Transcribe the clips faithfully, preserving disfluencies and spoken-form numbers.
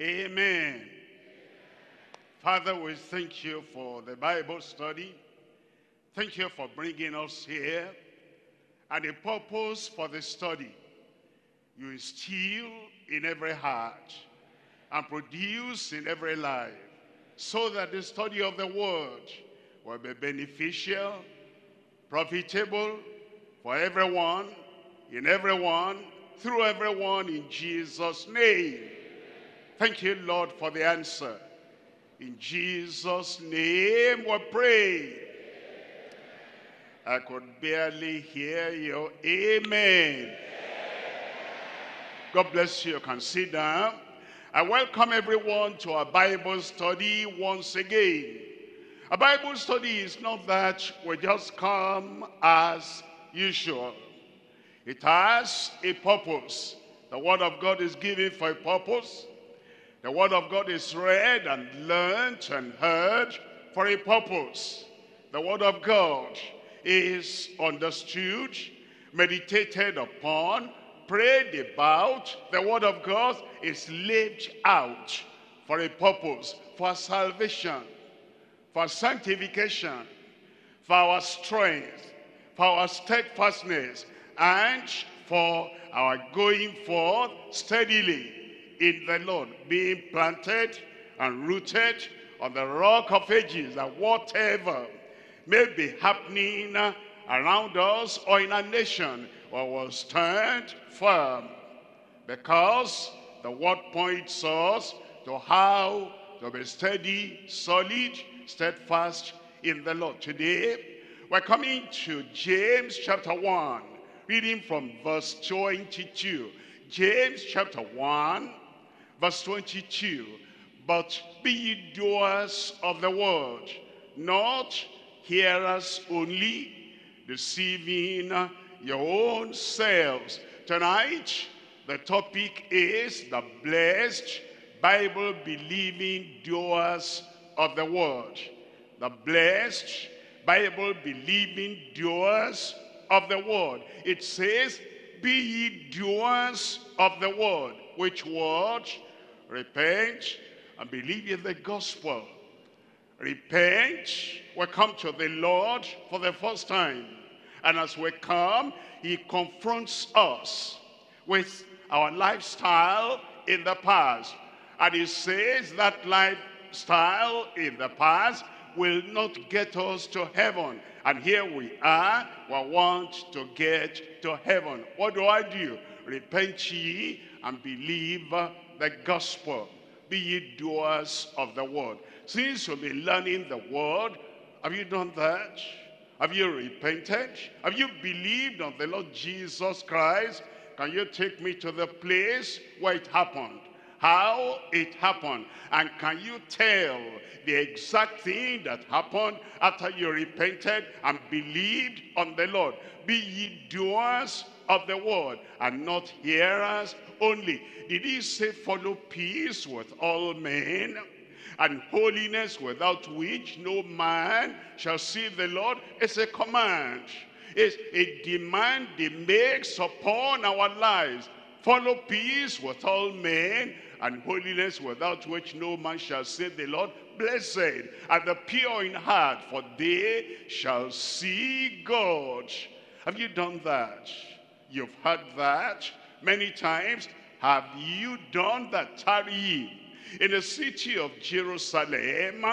Amen. Father, we thank you for the Bible study. Thank you for bringing us here. And the purpose for the study, you instill in every heart and produce in every life, so that the study of the word will be beneficial, profitable for everyone, in everyone, through everyone, in Jesus' name. Thank you, Lord, for the answer. In Jesus' name we pray. I could barely hear you. Amen. God bless you. You can sit down. I welcome everyone to our Bible study once again. A Bible study is not that we just come as usual. It has a purpose. The Word of God is given for a purpose. The Word of God is read and learned and heard for a purpose. The Word of God is understood, meditated upon, prayed about. The Word of God is lived out for a purpose, for salvation, for sanctification, for our strength, for our steadfastness, and for our going forth steadily in the Lord, being planted and rooted on the rock of ages, that whatever may be happening around us or in our nation, we will stand firm, because the word points us to how to be steady, solid, steadfast in the Lord. Today, we're coming to James chapter one, reading from verse twenty-two. James chapter one, verse twenty-two. But be ye doers of the word, not hearers only, deceiving your own selves. Tonight, the topic is the blessed Bible-believing doers of the word. The blessed Bible-believing doers of the word. It says, be ye doers of the word. Which word? Repent and believe in the gospel. Repent. We come to the Lord for the first time. And as we come, he confronts us with our lifestyle in the past. And he says that lifestyle in the past will not get us to heaven. And here we are, we want to get to heaven. What do I do? Repent ye and believe the gospel. Be ye doers of the word. Since you've been learning the word, have you done that? Have you repented? Have you believed on the Lord Jesus Christ? Can you take me to the place where it happened? How it happened? And can you tell the exact thing that happened after you repented and believed on the Lord? Be ye doers of the word and not hearers only. Did he say follow peace with all men and holiness, without which no man shall see the Lord? It's a command. It's a demand he makes upon our lives. Follow peace with all men and holiness, without which no man shall see the Lord. Blessed are the pure in heart, for they shall see God. Have you done that? You've heard that many times. Have you done that? Tarry ye in the city of Jerusalem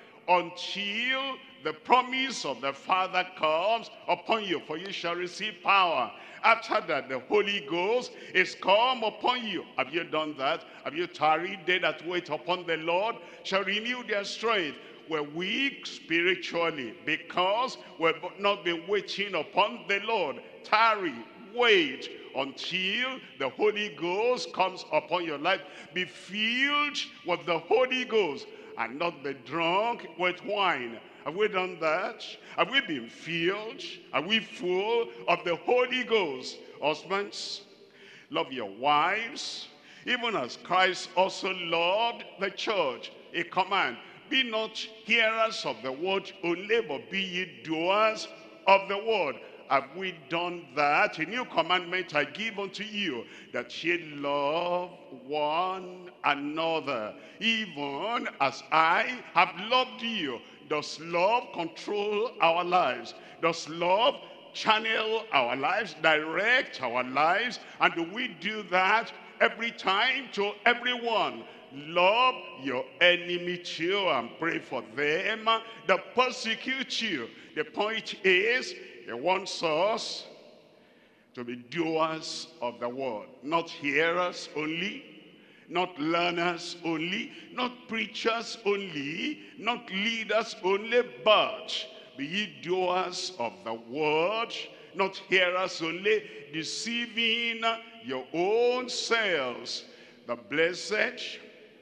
until the promise of the Father comes upon you, for you shall receive power. After that, the Holy Ghost is come upon you. Have you done that? Have you tarried? They that wait upon the Lord shall renew their strength. We're weak spiritually because we've not been waiting upon the Lord. Tarry, wait until the Holy Ghost comes upon your life. Be filled with the Holy Ghost and not be drunk with wine. Have we done that? Have we been filled? Are we full of the Holy Ghost? Husbands, love your wives, even as Christ also loved the church. A command: be not hearers of the word only, but be ye doers of the word. have we done that? A new commandment I give unto you, that ye love one another, even as I have loved you. Does love control our lives? Does love channel our lives, direct our lives? And do we do that every time to everyone? Love your enemy too and pray for them that persecute you. The point is, he wants us to be doers of the word, not hearers only, not learners only, not preachers only, not leaders only, but be ye doers of the word, not hearers only, deceiving your own selves. The blessed,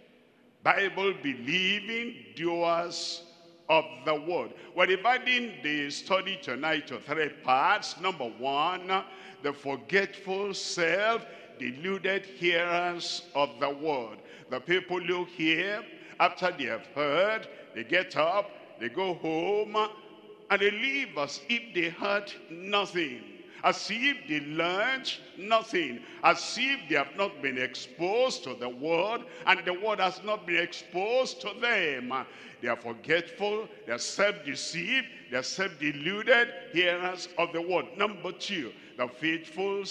Bible-believing doers of the word. We're dividing the study tonight to three parts. Number one, the forgetful, self-deluded hearers of the word. The people who hear, after they have heard, they get up, they go home, and they live as if they heard nothing, as if they learned nothing, as if they have not been exposed to the word, and the word has not been exposed to them. They are forgetful, they are self-deceived, they are self-deluded hearers of the word. Number two, the faithful,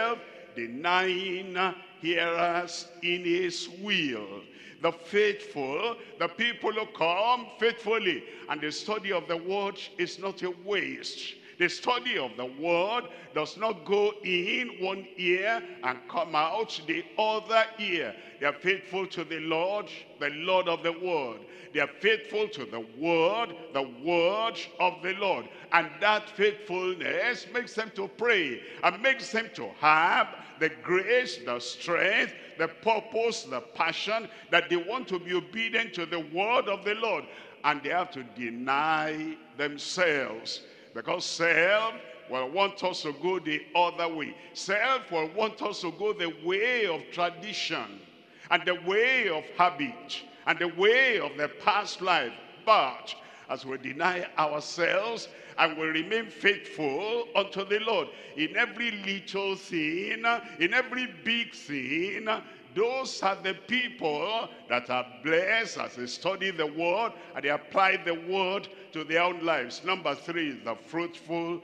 self-denying hearers in his will. The faithful, the people who come faithfully, and the study of the word is not a waste. The study of the word does not go in one ear and come out the other ear. They are faithful to the Lord, the Lord of the word. They are faithful to the word, the word of the Lord. And that faithfulness makes them to pray and makes them to have the grace, the strength, the purpose, the passion that they want to be obedient to the word of the Lord. And they have to deny themselves. Because self will want us to go the other way. Self will want us to go the way of tradition and the way of habit and the way of the past life. But as we deny ourselves and we remain faithful unto the Lord in every little thing, in every big thing, those are the people that are blessed as they study the word and they apply the word to their own lives. Number three is the fruitful,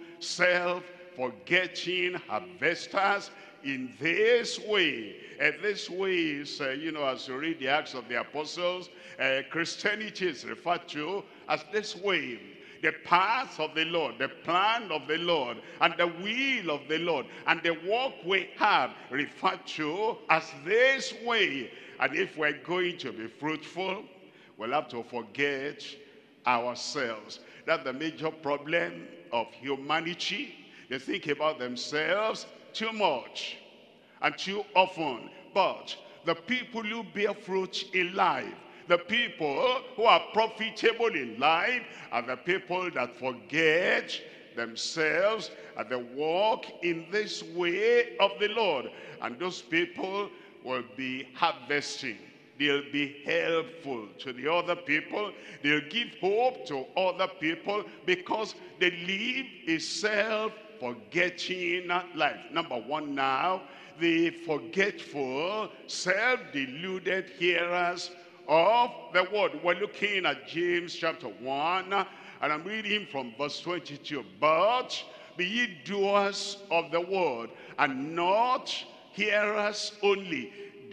self-forgetting harvesters in this way. And this way is, uh, you know, as you read the Acts of the Apostles, uh, Christianity is referred to as this way. The path of the Lord, the plan of the Lord, and the will of the Lord, and the work we have referred to as this way. And if we're going to be fruitful, we'll have to forget ourselves. That's the major problem of humanity. They think about themselves too much and too often. But the people who bear fruit in life, the people who are profitable in life, are the people that forget themselves and they walk in this way of the Lord. And those people will be harvesting. They'll be helpful to the other people. They'll give hope to other people because they live a self-forgetting life. Number one now, the forgetful, self-deluded hearers of the word. We're looking at James chapter one, and I'm reading from verse twenty-two. But be ye doers of the word, and not hearers only,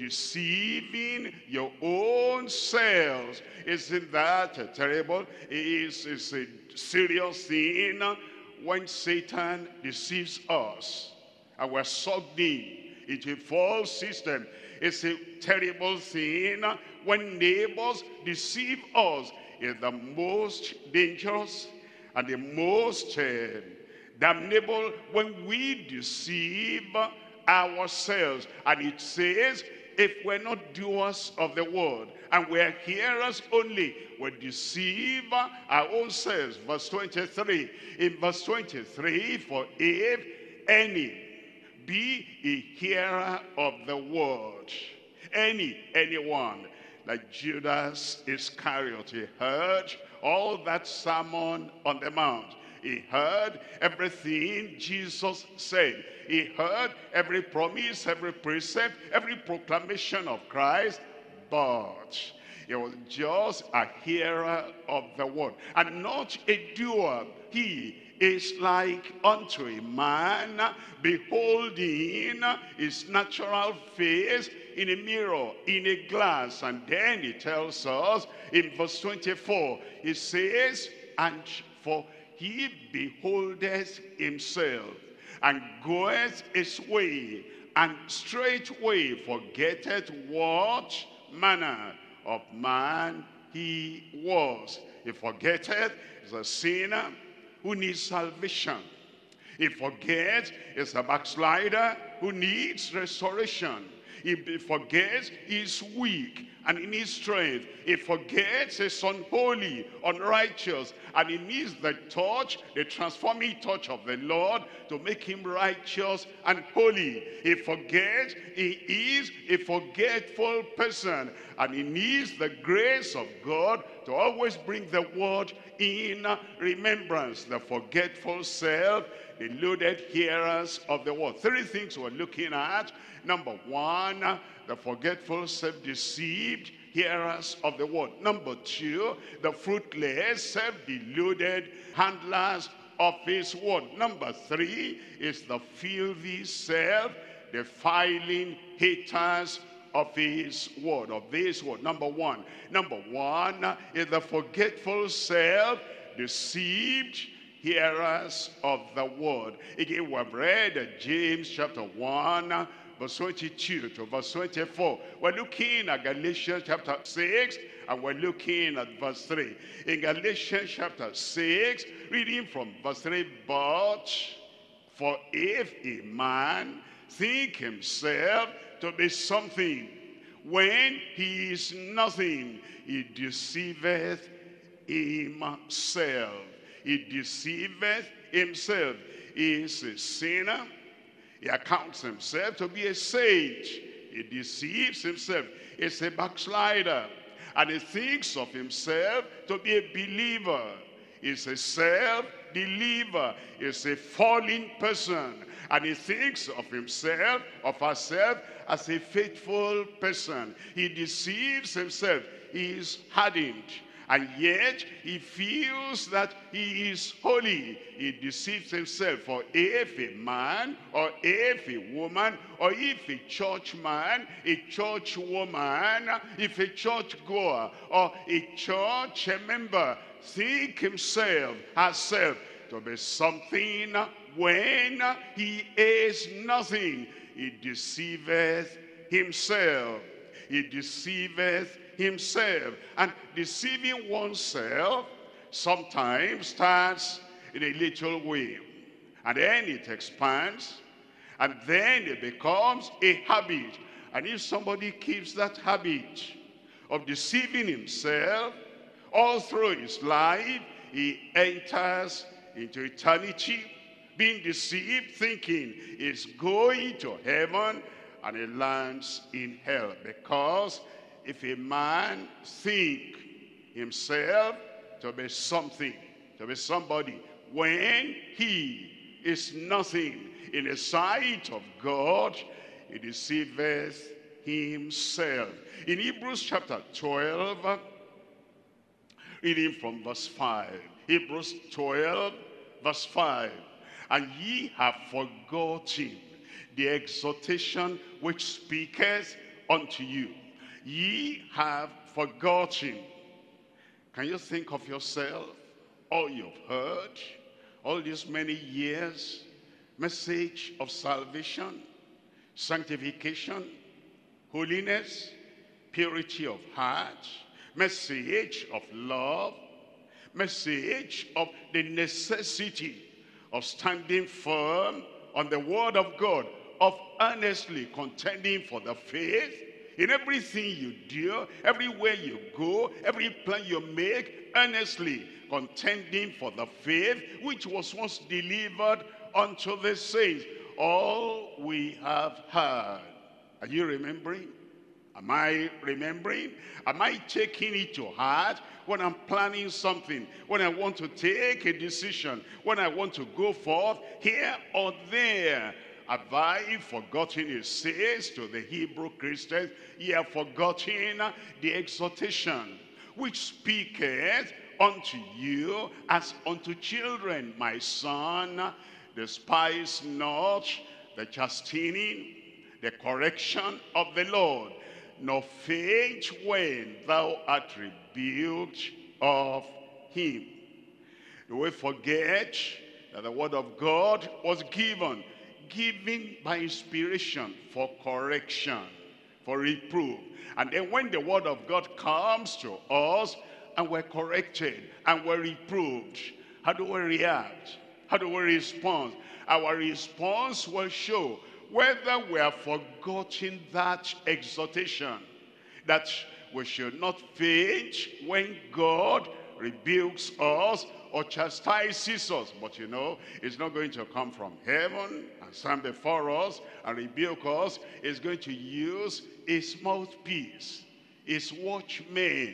deceiving your own selves. Isn't that terrible? It's, it's a serious thing when Satan deceives us and we're sucked in into a false system. It's a terrible thing when neighbors deceive us. It's the most dangerous and the most uh, damnable when we deceive ourselves. And it says, if we're not doers of the word and we're hearers only, we deceive our own selves. Verse twenty-three. In verse twenty-three, for if any be a hearer of the word, any, anyone, like Judas Iscariot, he heard all that sermon on the mount. He heard everything Jesus said. He heard every promise, every precept, every proclamation of Christ, but he was just a hearer of the word and not a doer. He is like unto a man beholding his natural face in a mirror, in a glass. And then he tells us in verse twenty-four, he says, and for he beholdeth himself, and goeth his way, and straightway forgetteth what manner of man he was. He forgetteth he's a sinner who needs salvation. He forgets he's a backslider who needs restoration. He forgets he's weak and he needs strength. He forgets he's unholy, unrighteous, and he needs the touch, the transforming touch of the Lord to make him righteous and holy. He forgets he is a forgetful person, and he needs the grace of God to always bring the word in remembrance. The forgetful self, the deluded hearers of the word. Three things we're looking at. Number one, the forgetful, self-deceived hearers of the word. Number two, the fruitless, self-deluded handlers of his word. Number three is the filthy, self-defiling haters of his word, of this word. Number one. Number one is the forgetful, self-deceived hearers of the word. Again, we have read James chapter one, verse twenty-two to verse twenty-four. We're looking at Galatians chapter six, and we're looking at verse three. In Galatians chapter six, reading from verse three, but for if a man think himself to be something, when he is nothing, he deceiveth himself. He deceiveth himself. He is a sinner. He accounts himself to be a sage. He deceives himself. He's a backslider. And he thinks of himself to be a believer. He's a self-believer. He's a fallen person. And he thinks of himself, of herself, as a faithful person. He deceives himself. He is hardened. And yet, he feels that he is holy. He deceives himself. For if a man, or if a woman, or if a church man, a church woman, if a church goer, or a church member, think himself, herself, to be something when he is nothing, he deceiveth himself. He deceiveth himself. And deceiving oneself sometimes starts in a little way, and then it expands, and then it becomes a habit. And if somebody keeps that habit of deceiving himself all through his life, he enters into eternity being deceived, thinking he's going to heaven, and he lands in hell. Because if a man think himself to be something, to be somebody, when he is nothing in the sight of God, he deceiveth himself. In Hebrews chapter twelve, reading from verse five. Hebrews twelve, verse five. And ye have forgotten the exhortation which speaketh unto you. Ye have forgotten. Can you think of yourself? All you've heard, all these many years, message of salvation, sanctification, holiness, purity of heart, message of love, message of the necessity of standing firm on the word of God, of earnestly contending for the faith in everything you do, everywhere you go, every plan you make, earnestly contending for the faith which was once delivered unto the saints. All we have heard. Are you remembering? Am I remembering? Am I taking it to heart when I'm planning something? When I want to take a decision? When I want to go forth here or there? Have I forgotten, it says to the Hebrew Christians, ye have forgotten the exhortation which speaketh unto you as unto children, my son, despise not the chastening, the correction of the Lord, nor faint when thou art rebuked of him. Do we forget that the word of God was given, given by inspiration for correction, for reproof. And then when the word of God comes to us and we're corrected and we're reproved, how do we react? How do we respond? Our response will show whether we have forgotten that exhortation, that we should not faint when God rebukes us or chastises us. But you know, it's not going to come from heaven and stand before us and rebuke us. It's going to use his mouthpiece, his watchmen,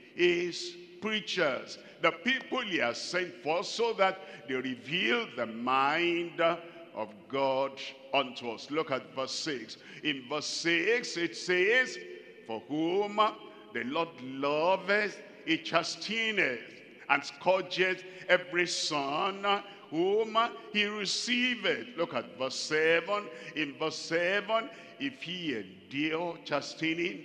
his preachers, the people he has sent for, so that they reveal the mind of God unto us. Look at verse six. In verse six it says, for whom the Lord loveth, he chasteneth, and scourgeth every son whom he receiveth. Look at verse seven. In verse seven, if he endure chastening,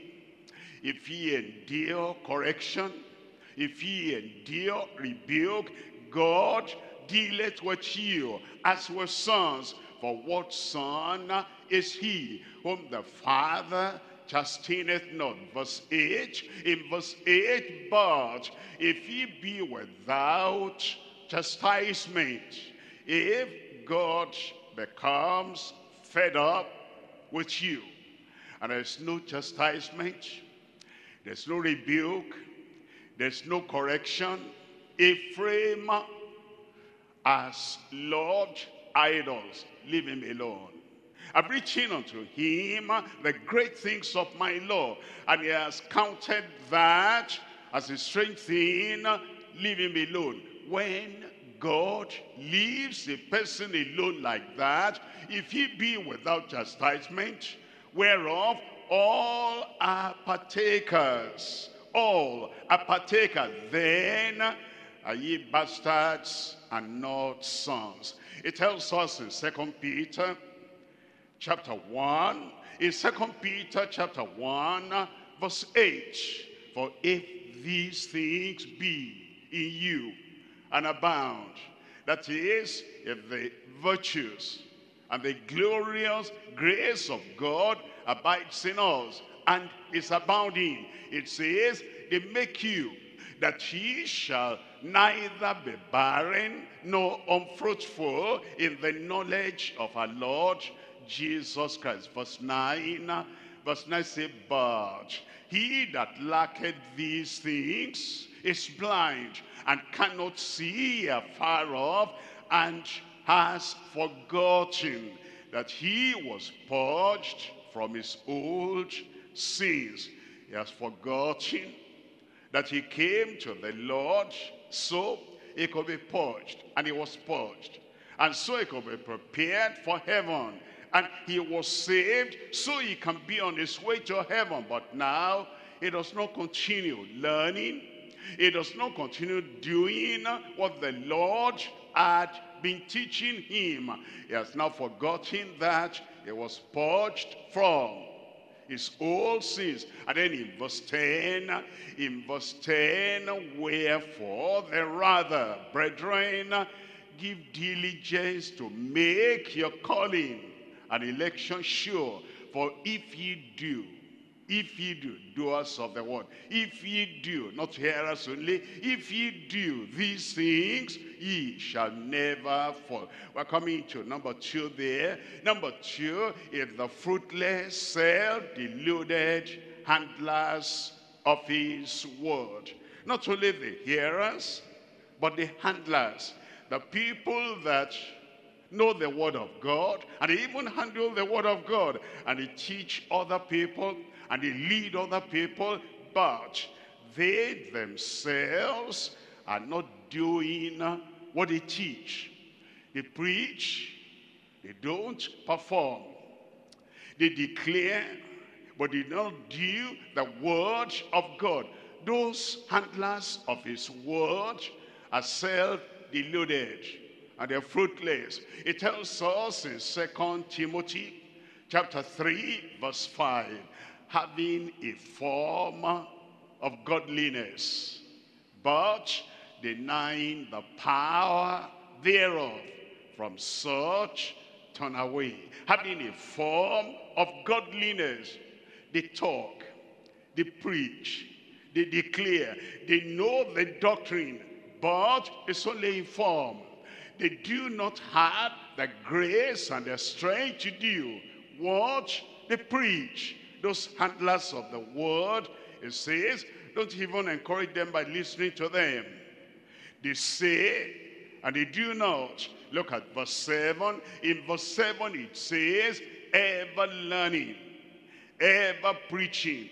if he endure correction, if he endure rebuke, God dealeth with you as with sons. For what son is he whom the Father chasteneth not? Verse eight. In verse eight, but if ye be without chastisement, if God becomes fed up with you, and there's no chastisement, there's no rebuke, there's no correction, Ephraim has loved idols, leave him alone. I'm reaching unto him the great things of my law, and he has counted that as a strange thing, leave him alone. When God leaves a person alone like that, if he be without chastisement, whereof all are partakers, all are partakers, then are ye bastards and not sons. It tells us in Second Peter chapter one, in Second Peter chapter one, verse eight, for if these things be in you and abound, that is, if the virtues and the glorious grace of God abides in us and is abounding, it says, they make you that ye shall neither be barren nor unfruitful in the knowledge of our Lord Jesus Christ. Verse nine, verse nine says, but he that lacketh these things is blind and cannot see afar off, and has forgotten that he was purged from his old sins. He has forgotten that he came to the Lord so he could be purged, and he was purged, and so he could be prepared for heaven, and he was saved so he can be on his way to heaven. But now he does not continue learning, he does not continue doing what the Lord had been teaching him. He has now forgotten that he was purged from his old sins. And then in verse ten, in verse ten, wherefore the rather, brethren, give diligence to make your calling and election sure. For if ye do, if ye do, doers of the word, if ye do, not hearers only, if ye do these things, ye shall never fall. We're coming to number two there. Number two is the fruitless, self-deluded handlers of his word. Not only the hearers, but the handlers, the people that know the word of God, and they even handle the word of God, and they teach other people, and they lead other people, but they themselves are not doing what they teach. They preach, they don't perform. They declare, but they don't do the word of God. Those handlers of his word are self-deluded, and they're fruitless. It tells us in Second Timothy chapter three, verse five, having a form of godliness, but denying the power thereof, from such turn away. Having a form of godliness, they talk, they preach, they declare, they know the doctrine, but it's only in form. They do not have the grace and the strength to do what they preach. Those handlers of the word, it says, don't even encourage them by listening to them. They say, and they do not. Look at verse seven. In verse seven it says, ever learning, ever preaching,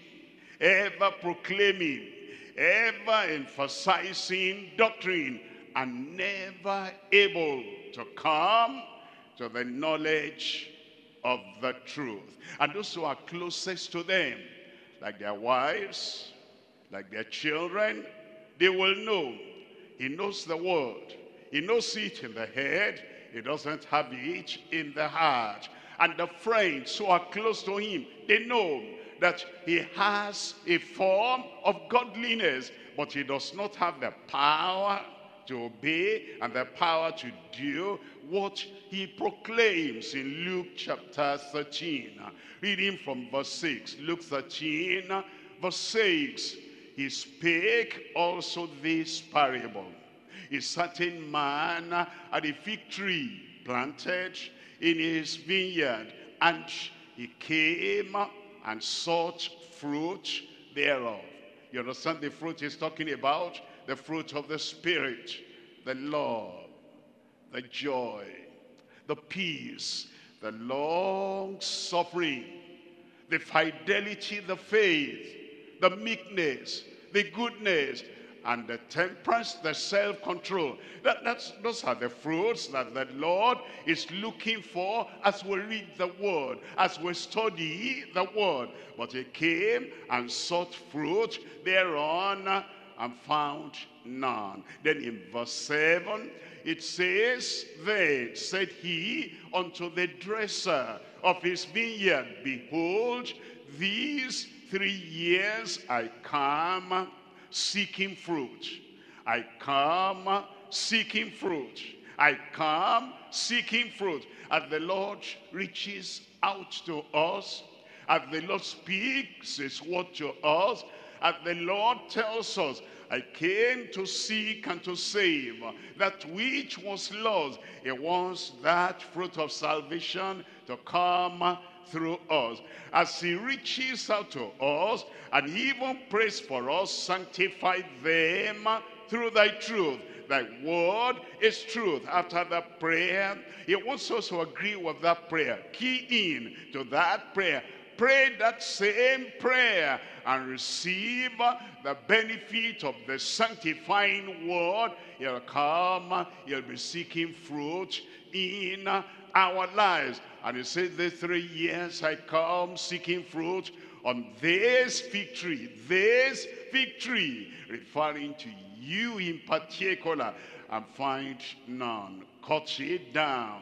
ever proclaiming, ever emphasizing doctrine, and never able to come to the knowledge of the truth. And those who are closest to them, like their wives, like their children, they will know. He knows the word. He knows it in the head. He doesn't have it in the heart. And the friends who are close to him, they know that he has a form of godliness, but he does not have the power to obey and the power to do what he proclaims in Luke chapter thirteen. Reading from verse six, Luke thirteen, verse six, he spake also this parable. A certain man had a fig tree planted in his vineyard, and he came and sought fruit thereof. You understand the fruit he's talking about? The fruit of the Spirit, the love, the joy, the peace, the long suffering, the fidelity, the faith, the meekness, the goodness, and the temperance, the self-control. That, that's, those are the fruits that the Lord is looking for as we read the word, as we study the word. But he came and sought fruit thereon and found none. Then in verse seven, it says, then said he unto the dresser of his vineyard, behold, these three years I come seeking fruit. I come seeking fruit. I come seeking fruit. As the Lord reaches out to us, as the Lord speaks his word to us, as the Lord tells us, I came to seek and to save that which was lost. It wants that fruit of salvation to come through us. As he reaches out to us and even prays for us, sanctify them through thy truth. Thy word is truth. After that prayer, he wants us to agree with that prayer. Key in to that prayer. Pray that same prayer and receive the benefit of the sanctifying word. He'll come, he'll be seeking fruit in our lives. And he says, the three years I come seeking fruit on this fig tree, this fig tree, referring to you in particular, and find none. Cut it down.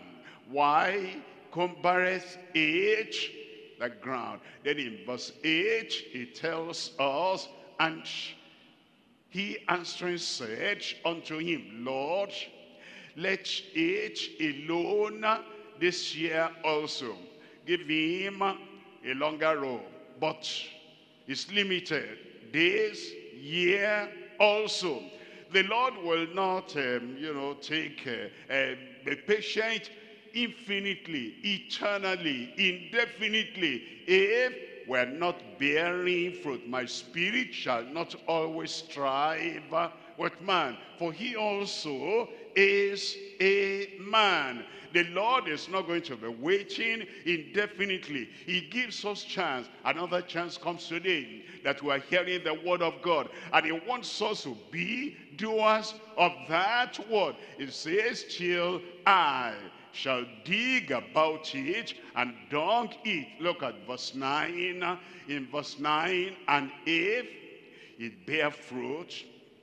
Why cumbereth it the ground? Then in verse eight, it tells us, and he answering said unto him, Lord, let it alone this year also. Give him a longer robe, but it's limited. This year also. The Lord will not, um, you know, take, uh, uh, be patient infinitely, eternally, indefinitely, if we're not bearing fruit. My spirit shall not always strive with man, for he also is a man. The Lord is not going to be waiting indefinitely. He gives us chance. Another chance comes today that we are hearing the word of God. And he wants us to be doers of that word. It says, till I shall dig about it and dung it. Look at verse nine. In verse nine, and if it bear fruit,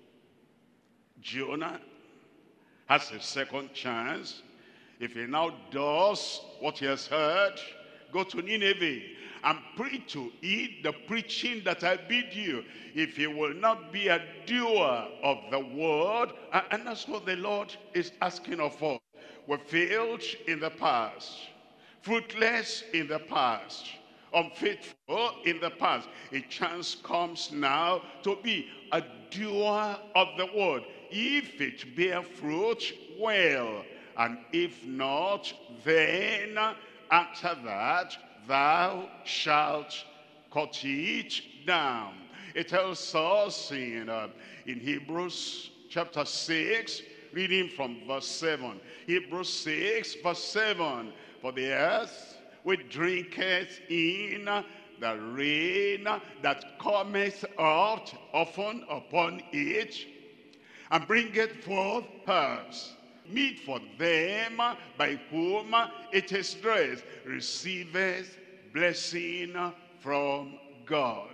Jonah has a second chance. If he now does what he has heard, go to Nineveh and preach to it the preaching that I bid you. If he will not be a doer of the word, and that's what the Lord is asking of us. We failed in the past, fruitless in the past, unfaithful in the past. A chance comes now to be a doer of the word. If it bear fruit, well. And if not, then after that, thou shalt cut it down. It tells us in, uh, in Hebrews chapter six, reading from verse seven. Hebrews six, verse seven. For the earth which drinketh in the rain that cometh out often upon it, and bringeth forth herbs, meet for them by whom it is dressed, receiveth blessing from God.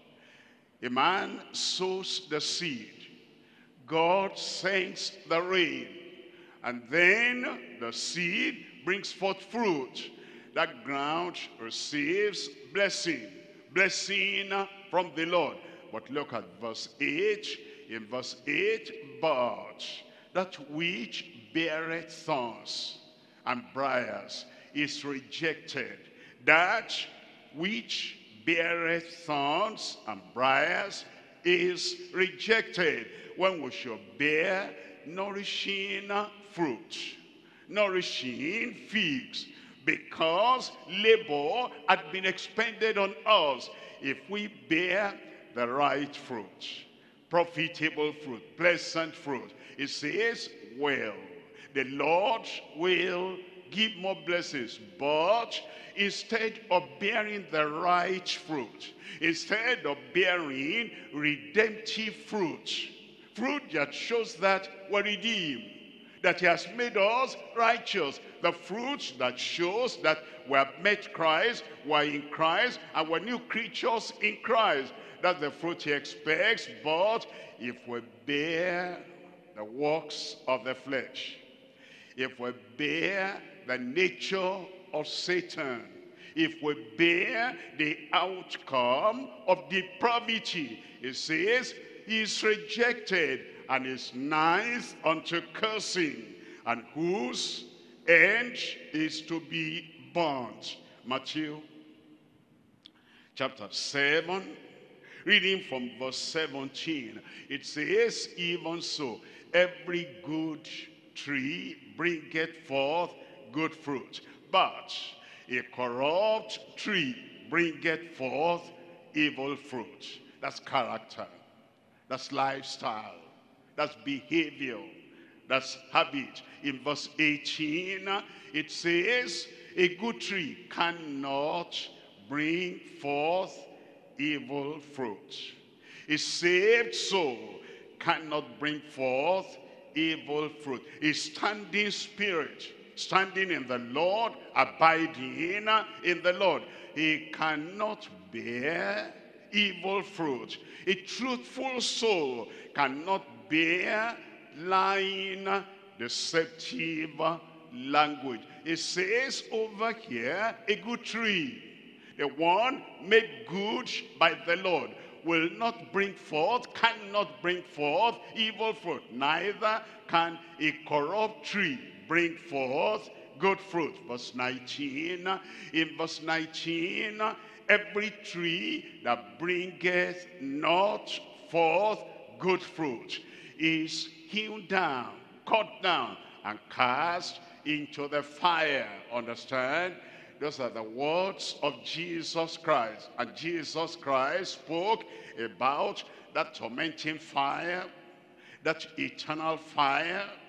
A man sows the seed, God sends the rain, and then the seed brings forth fruit. That ground receives blessing, blessing from the Lord. But look at verse eight. In verse eight, but that which beareth thorns and briars is rejected. That which beareth thorns and briars is rejected. When we shall bear nourishing fruit, nourishing figs, because labor had been expended on us. If we bear the right fruit, profitable fruit, pleasant fruit, it says, well, the Lord will give more blessings. But instead of bearing the right fruit, instead of bearing redemptive fruit, fruit that shows that we're redeemed, that he has made us righteous, the fruit that shows that we have met Christ, we're in Christ, and we're new creatures in Christ. That's the fruit he expects. But if we bear the works of the flesh, if we bear the nature of Satan, if we bear the outcome of depravity, it says he is rejected and is nigh unto cursing, and whose end is to be burnt. Matthew chapter seven, reading from verse seventeen, it says, even so, every good tree bringeth forth good fruit, but a corrupt tree bringeth forth evil fruit. That's character, that's lifestyle, that's behavior, that's habit. In verse eighteen, it says, a good tree cannot bring forth evil fruit. A saved soul cannot bring forth evil fruit. A standing spirit, standing in the Lord, abiding in the Lord, he cannot bear evil fruit. A truthful soul cannot bear lying, deceptive language. It says over here, a good tree, the one made good by the Lord, will not bring forth, cannot bring forth evil fruit. Neither can a corrupt tree bring forth good fruit. Verse nineteen, in verse nineteen, every tree that bringeth not forth good fruit is hewn down, cut down, and cast into the fire. Understand? Those are the words of Jesus Christ. And Jesus Christ spoke about that tormenting fire, that eternal fire,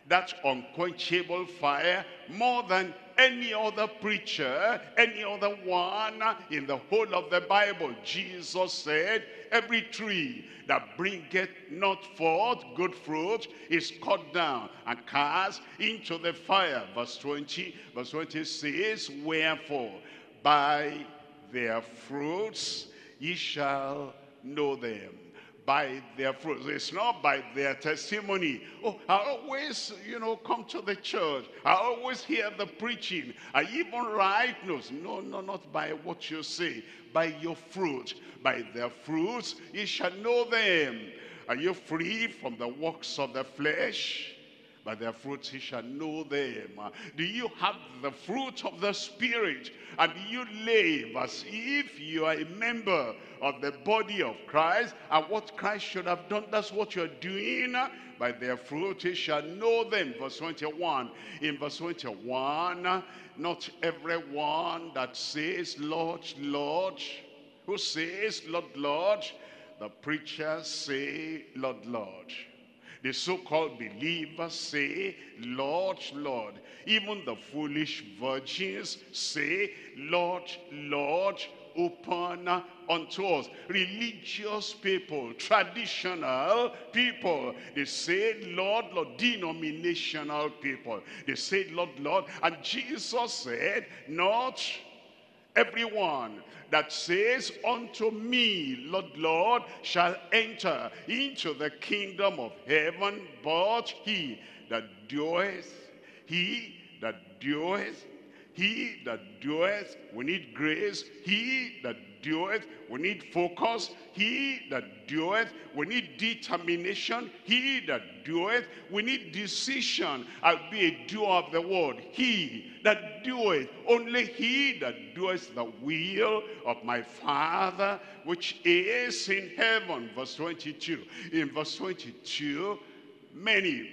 that unquenchable fire more than any other preacher, any other one in the whole of the Bible. Jesus said, every tree that bringeth not forth good fruit is cut down and cast into the fire. Verse twenty, verse twenty says, wherefore by their fruits ye shall know them. By their fruits. It's not by their testimony. Oh, I always, you know, come to the church. I always hear the preaching. I even write notes. No, no, not by what you say. By your fruit. By their fruits, ye shall know them. Are you free from the works of the flesh? By their fruits ye shall know them. Do you have the fruit of the Spirit? And do you live as if you are a member of the body of Christ? And what Christ should have done, that's what you're doing. By their fruit ye shall know them. Verse twenty-one. In verse twenty-one, not everyone that says, Lord, Lord, who says, Lord, Lord, the preachers say, Lord, Lord. The so-called believers say, Lord, Lord. Even the foolish virgins say, Lord, Lord, open unto us. Religious people, traditional people, they say, Lord, Lord. Denominational people, they say, Lord, Lord. And Jesus said, not everyone that says unto me, Lord, Lord, shall enter into the kingdom of heaven, but he that doeth, he that doeth, he that doeth, we need grace. He that doeth, we need focus. He that doeth, we need determination. He that doeth, we need decision. I'll be a doer of the word. He that doeth, only he that doeth the will of my Father which is in heaven. Verse twenty-two. In verse twenty-two, many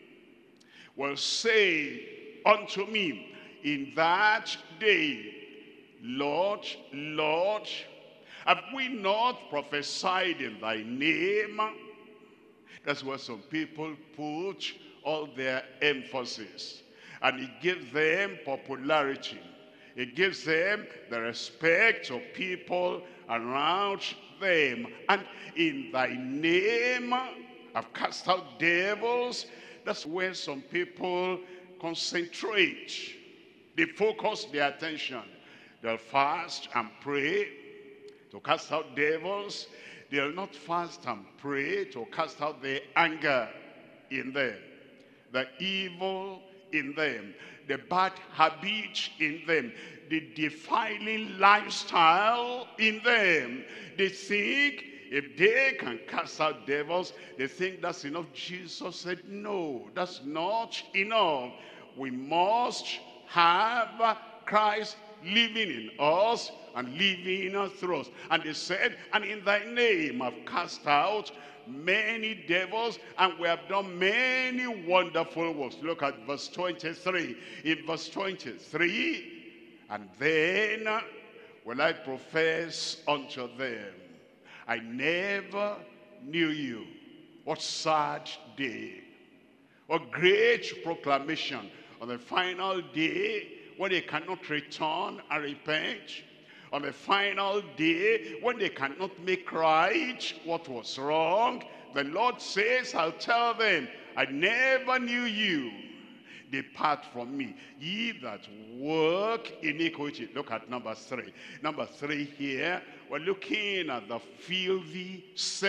will say unto me in that day, Lord, Lord, have we not prophesied in thy name? That's where some people put all their emphasis. And it gives them popularity. It gives them the respect of people around them. And in thy name, I've cast out devils. That's where some people concentrate. They focus their attention. They'll fast and pray to cast out devils. They'll not fast and pray to cast out the anger in them, the evil in them, the bad habit in them, the defiling lifestyle in them. They think if they can cast out devils, they think that's enough. Jesus said, no, that's not enough. We must have Christ living in us and living through us. And they said, and in thy name I've cast out many devils, and we have done many wonderful works. Look at verse twenty-three. In verse twenty-three, and then will I profess unto them, I never knew you. What sad day. What great proclamation on the final day when they cannot return and repent. On the final day when they cannot make right what was wrong, the Lord says, I'll tell them, I never knew you. Depart from me, ye that work iniquity. Look at number three. Number three here, we're looking at the filthy,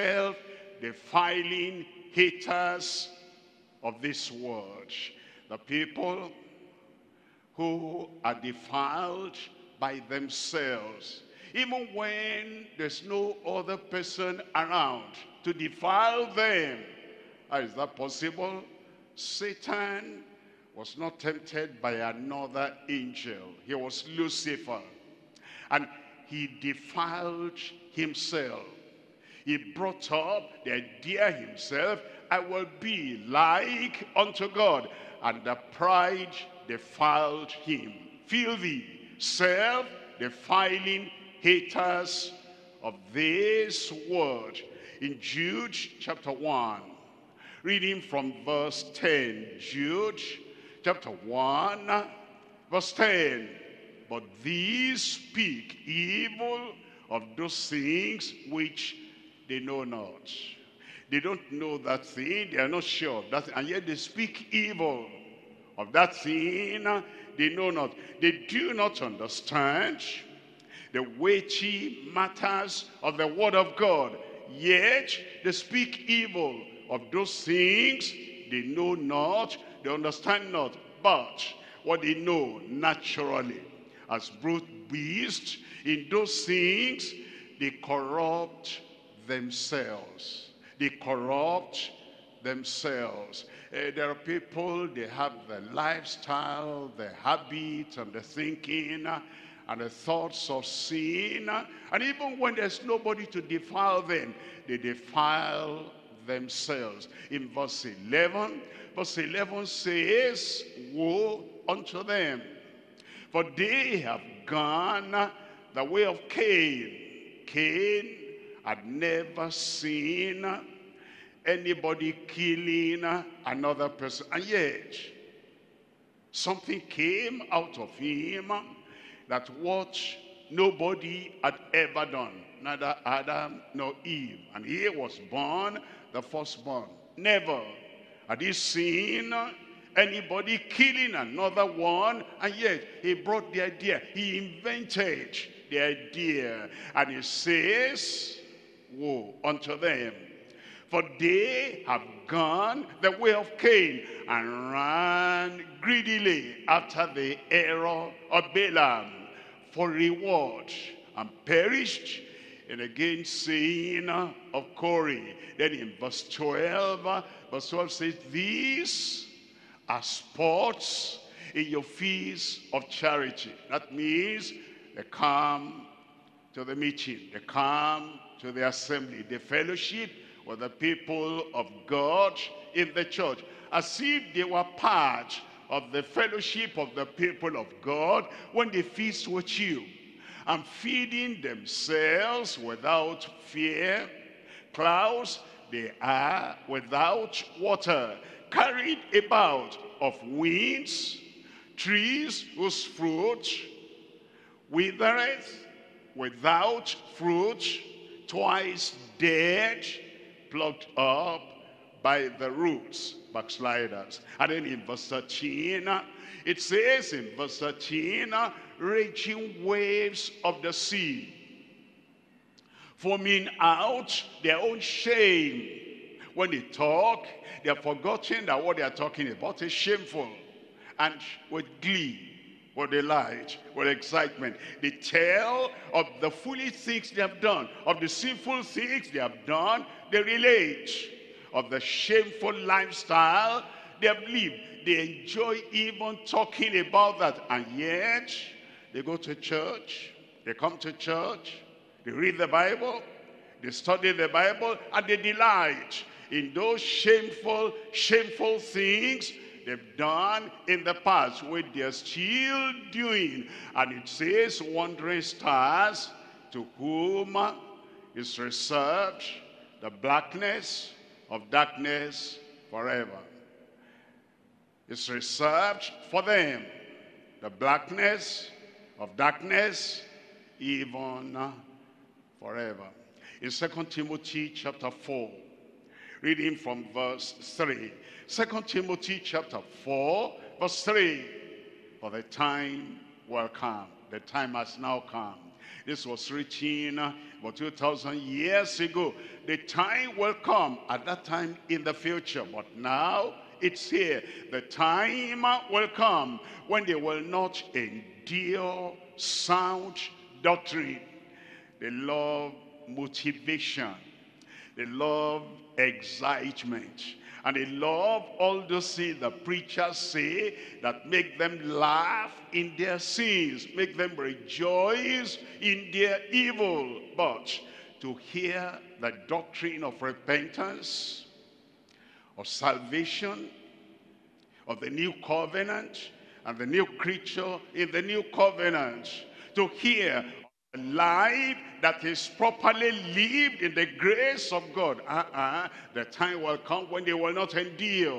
self-defiling haters of this world. The people who are defiled by themselves, even when there's no other person around to defile them. How is that possible? Satan was not tempted by another angel. He was Lucifer. And he defiled himself. He brought up the idea himself, I will be like unto God. And the pride defiled him. Filthy, self-defiling haters of this world. In Jude chapter one, Reading from verse ten, Jude chapter one, verse ten. But these speak evil of those things which they know not. They don't know that thing, they are not sure of that, and yet they speak evil of that thing they know not. They do not understand the weighty matters of the word of God, yet they speak evil of those things they know not, they understand not. But what they know naturally, as brute beasts, in those things they corrupt themselves. They corrupt themselves. Uh, there are people, they have the lifestyle, the habit, and the thinking, uh, and the thoughts of sin. Uh, and even when there's nobody to defile them, they defile themselves. In verse eleven, verse eleven says, woe unto them, for they have gone the way of Cain. Cain had never seen anybody killing another person, and yet something came out of him that what nobody had ever done, neither Adam nor Eve, and he was born the firstborn. Never had he seen anybody killing another one, and yet he brought the idea, he invented the idea, and he says, woe unto them, for they have gone the way of Cain, and ran greedily after the error of Balaam for reward, and perished in the gainsaying of Korah. Then in verse twelve, verse twelve says, these are sports in your feast of charity. That means they come to the meeting, they come to the assembly, the fellowship with the people of God in the church, as if they were part of the fellowship of the people of God when they feast with you, and feeding themselves without fear. Clouds they are without water, carried about of winds, trees whose fruit withereth, without fruit, twice dead, plucked up by the roots, backsliders. And then in verse thirteen, it says in verse thirteen, raging waves of the sea, foaming out their own shame. When they talk, they are forgetting that what they are talking about is shameful. And with glee, with delight, with excitement, they tell of the foolish things they have done, of the sinful things they have done. They relate of the shameful lifestyle they have lived. They enjoy even talking about that, and yet they go to church, they come to church, they read the Bible, they study the Bible, and they delight in those shameful, shameful things they've done in the past, which they're still doing. And it says, wandering stars, to whom is reserved the blackness of darkness forever. It's reserved for them the blackness of darkness even forever. In Second Timothy chapter four, reading from verse three. Second Timothy chapter four, verse three. For the time will come. The time has now come. This was written about two thousand years ago. The time will come at that time in the future. But now it's here. The time will come when they will not endure sound doctrine. They love motivation. They love excitement. And they love all those things the preachers say that make them laugh in their sins, make them rejoice in their evil. But to hear the doctrine of repentance, of salvation, of the new covenant, and the new creature in the new covenant, to hear life that is properly lived in the grace of God, uh-uh, the time will come when they will not endure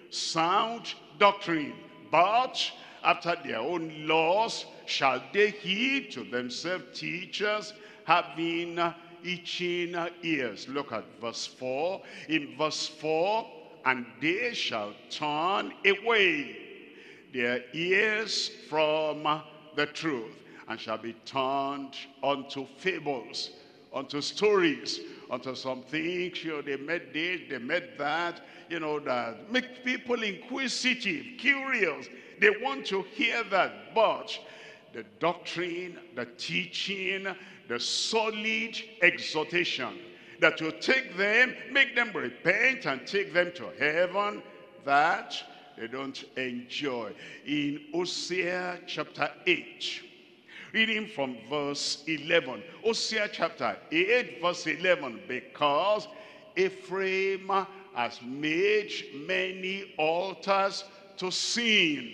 sound doctrine, but after their own laws shall they heed to themselves teachers, having itching ears. Look at verse four. In verse four, and they shall turn away their ears from the truth, and shall be turned unto fables, unto stories, unto some things, you know, they met this, they met that, you know, that make people inquisitive, curious. They want to hear that, but the doctrine, the teaching, the solid exhortation that will take them, make them repent and take them to heaven, that they don't enjoy. In Hosea chapter eight, reading from verse eleven. Hosea chapter eight, verse eleven. Because Ephraim has made many altars to sin,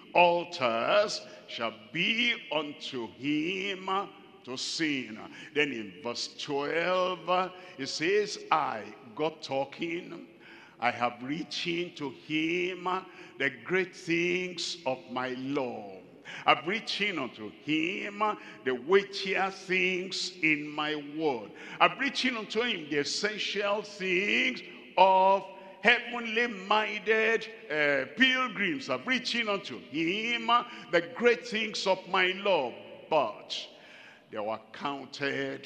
altars shall be unto him to sin. Then in verse twelve, it says, I, God talking, I have written to him the great things of my law. I've written unto him the weightier things in my word. I've written unto him the essential things of heavenly minded uh, pilgrims. I've written unto him the great things of my law. But they were counted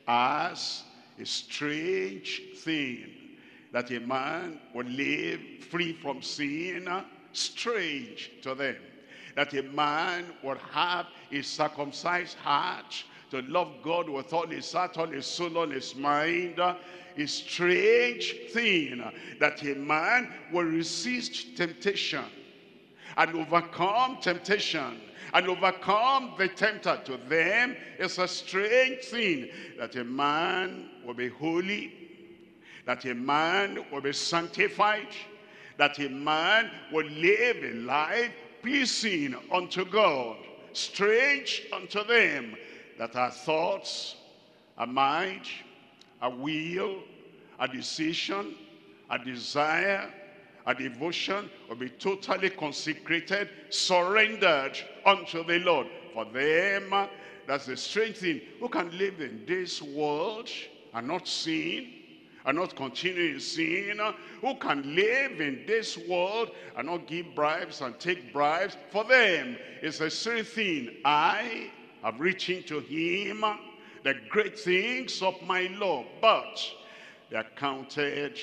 as a strange thing, that a man would live free from sin, strange to them. That a man would have a circumcised heart, to love God with all his heart, all his soul, all his mind. A strange thing, that a man will resist temptation and overcome temptation and overcome the tempter. To them, it's a strange thing that a man will be holy, that a man will be sanctified, that a man will live a life pleasing unto God. Strange unto them, that our thoughts, our mind, our will, our decision, our desire, our devotion will be totally consecrated, surrendered unto the Lord. For them, that's a strange thing. Who can live in this world and not sin, and not continue in sin? Who can live in this world and not give bribes and take bribes? For them, it's a strange thing. I have written to him the great things of my law, but they are counted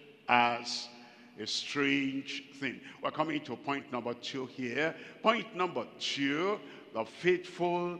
as a strange thing. We're coming to point number two here. Point number two, the faithful,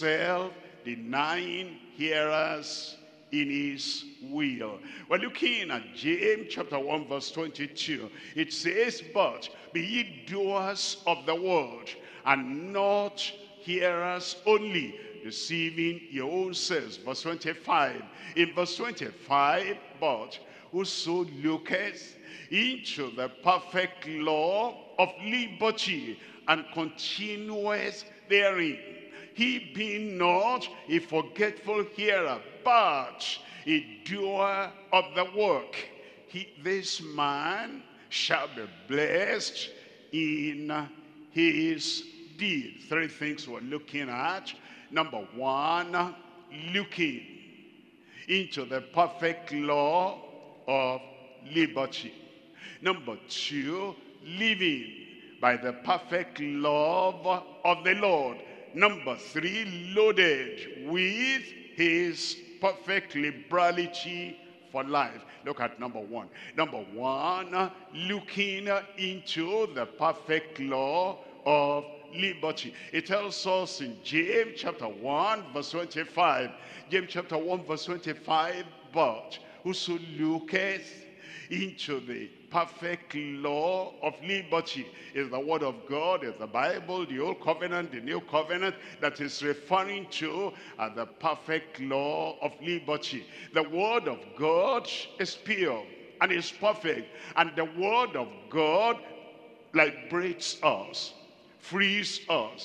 self-denying hearers in his will. We're looking at James chapter one verse twenty-two. It says, but be ye doers of the word, and not hearers only, deceiving your own selves. Verse twenty-five. In verse twenty-five, but whoso looketh into the perfect law of liberty, and continueth therein, he being not a forgetful hearer, but a doer of the work, he, this man shall be blessed in his deed. Three things we're looking at. Number one, looking into the perfect law of liberty. Number two, living by the perfect love of the Lord. Number three, loaded with his perfect liberality for life. Look at number one. Number one, looking into the perfect law of liberty. It tells us in James chapter one verse twenty-five. James chapter one verse twenty-five, but whoso looketh into the perfect law of liberty, is the word of God, is the Bible, the old covenant, the new covenant, that is referring to uh, the perfect law of liberty. The word of God is pure and is perfect, and the word of God liberates us, frees us,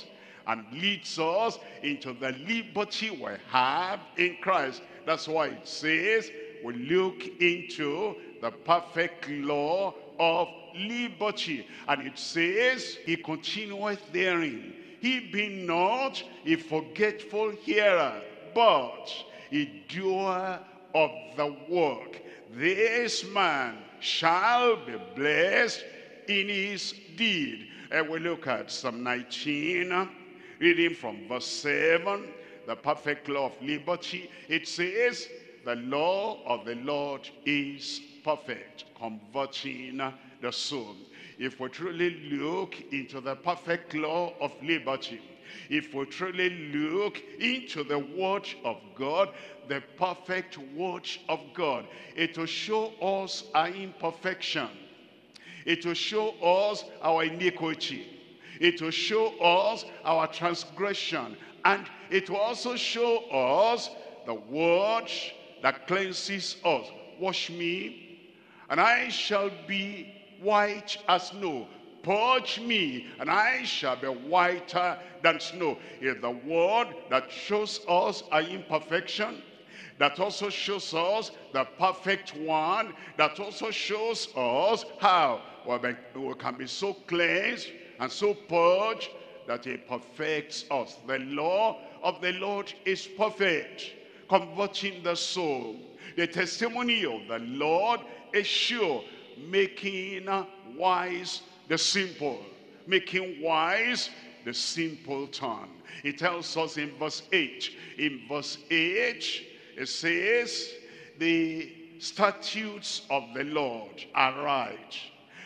and leads us into the liberty we have in Christ. That's why it says we look into the perfect law of liberty. And it says, he continueth therein, he be not a forgetful hearer, but a doer of the work. This man shall be blessed in his deed. And we look at Psalm nineteen, reading from verse seven, the perfect law of liberty. It says, the law of the Lord is perfect, converting the soul. If we truly look into the perfect law of liberty, if we truly look into the word of God, the perfect word of God, it will show us our imperfection. It will show us our iniquity. It will show us our transgression. And it will also show us the word that cleanses us. Wash me, and I shall be white as snow. Purge me, and I shall be whiter than snow. It's the word that shows us our imperfection, that also shows us the perfect one, that also shows us how we can be so cleansed and so purged that he perfects us. The law of the Lord is perfect, converting the soul. The testimony of the Lord is sure, making wise the simple, making wise the simpleton. He tells us in verse eight. In verse eight, it says, the statutes of the Lord are right,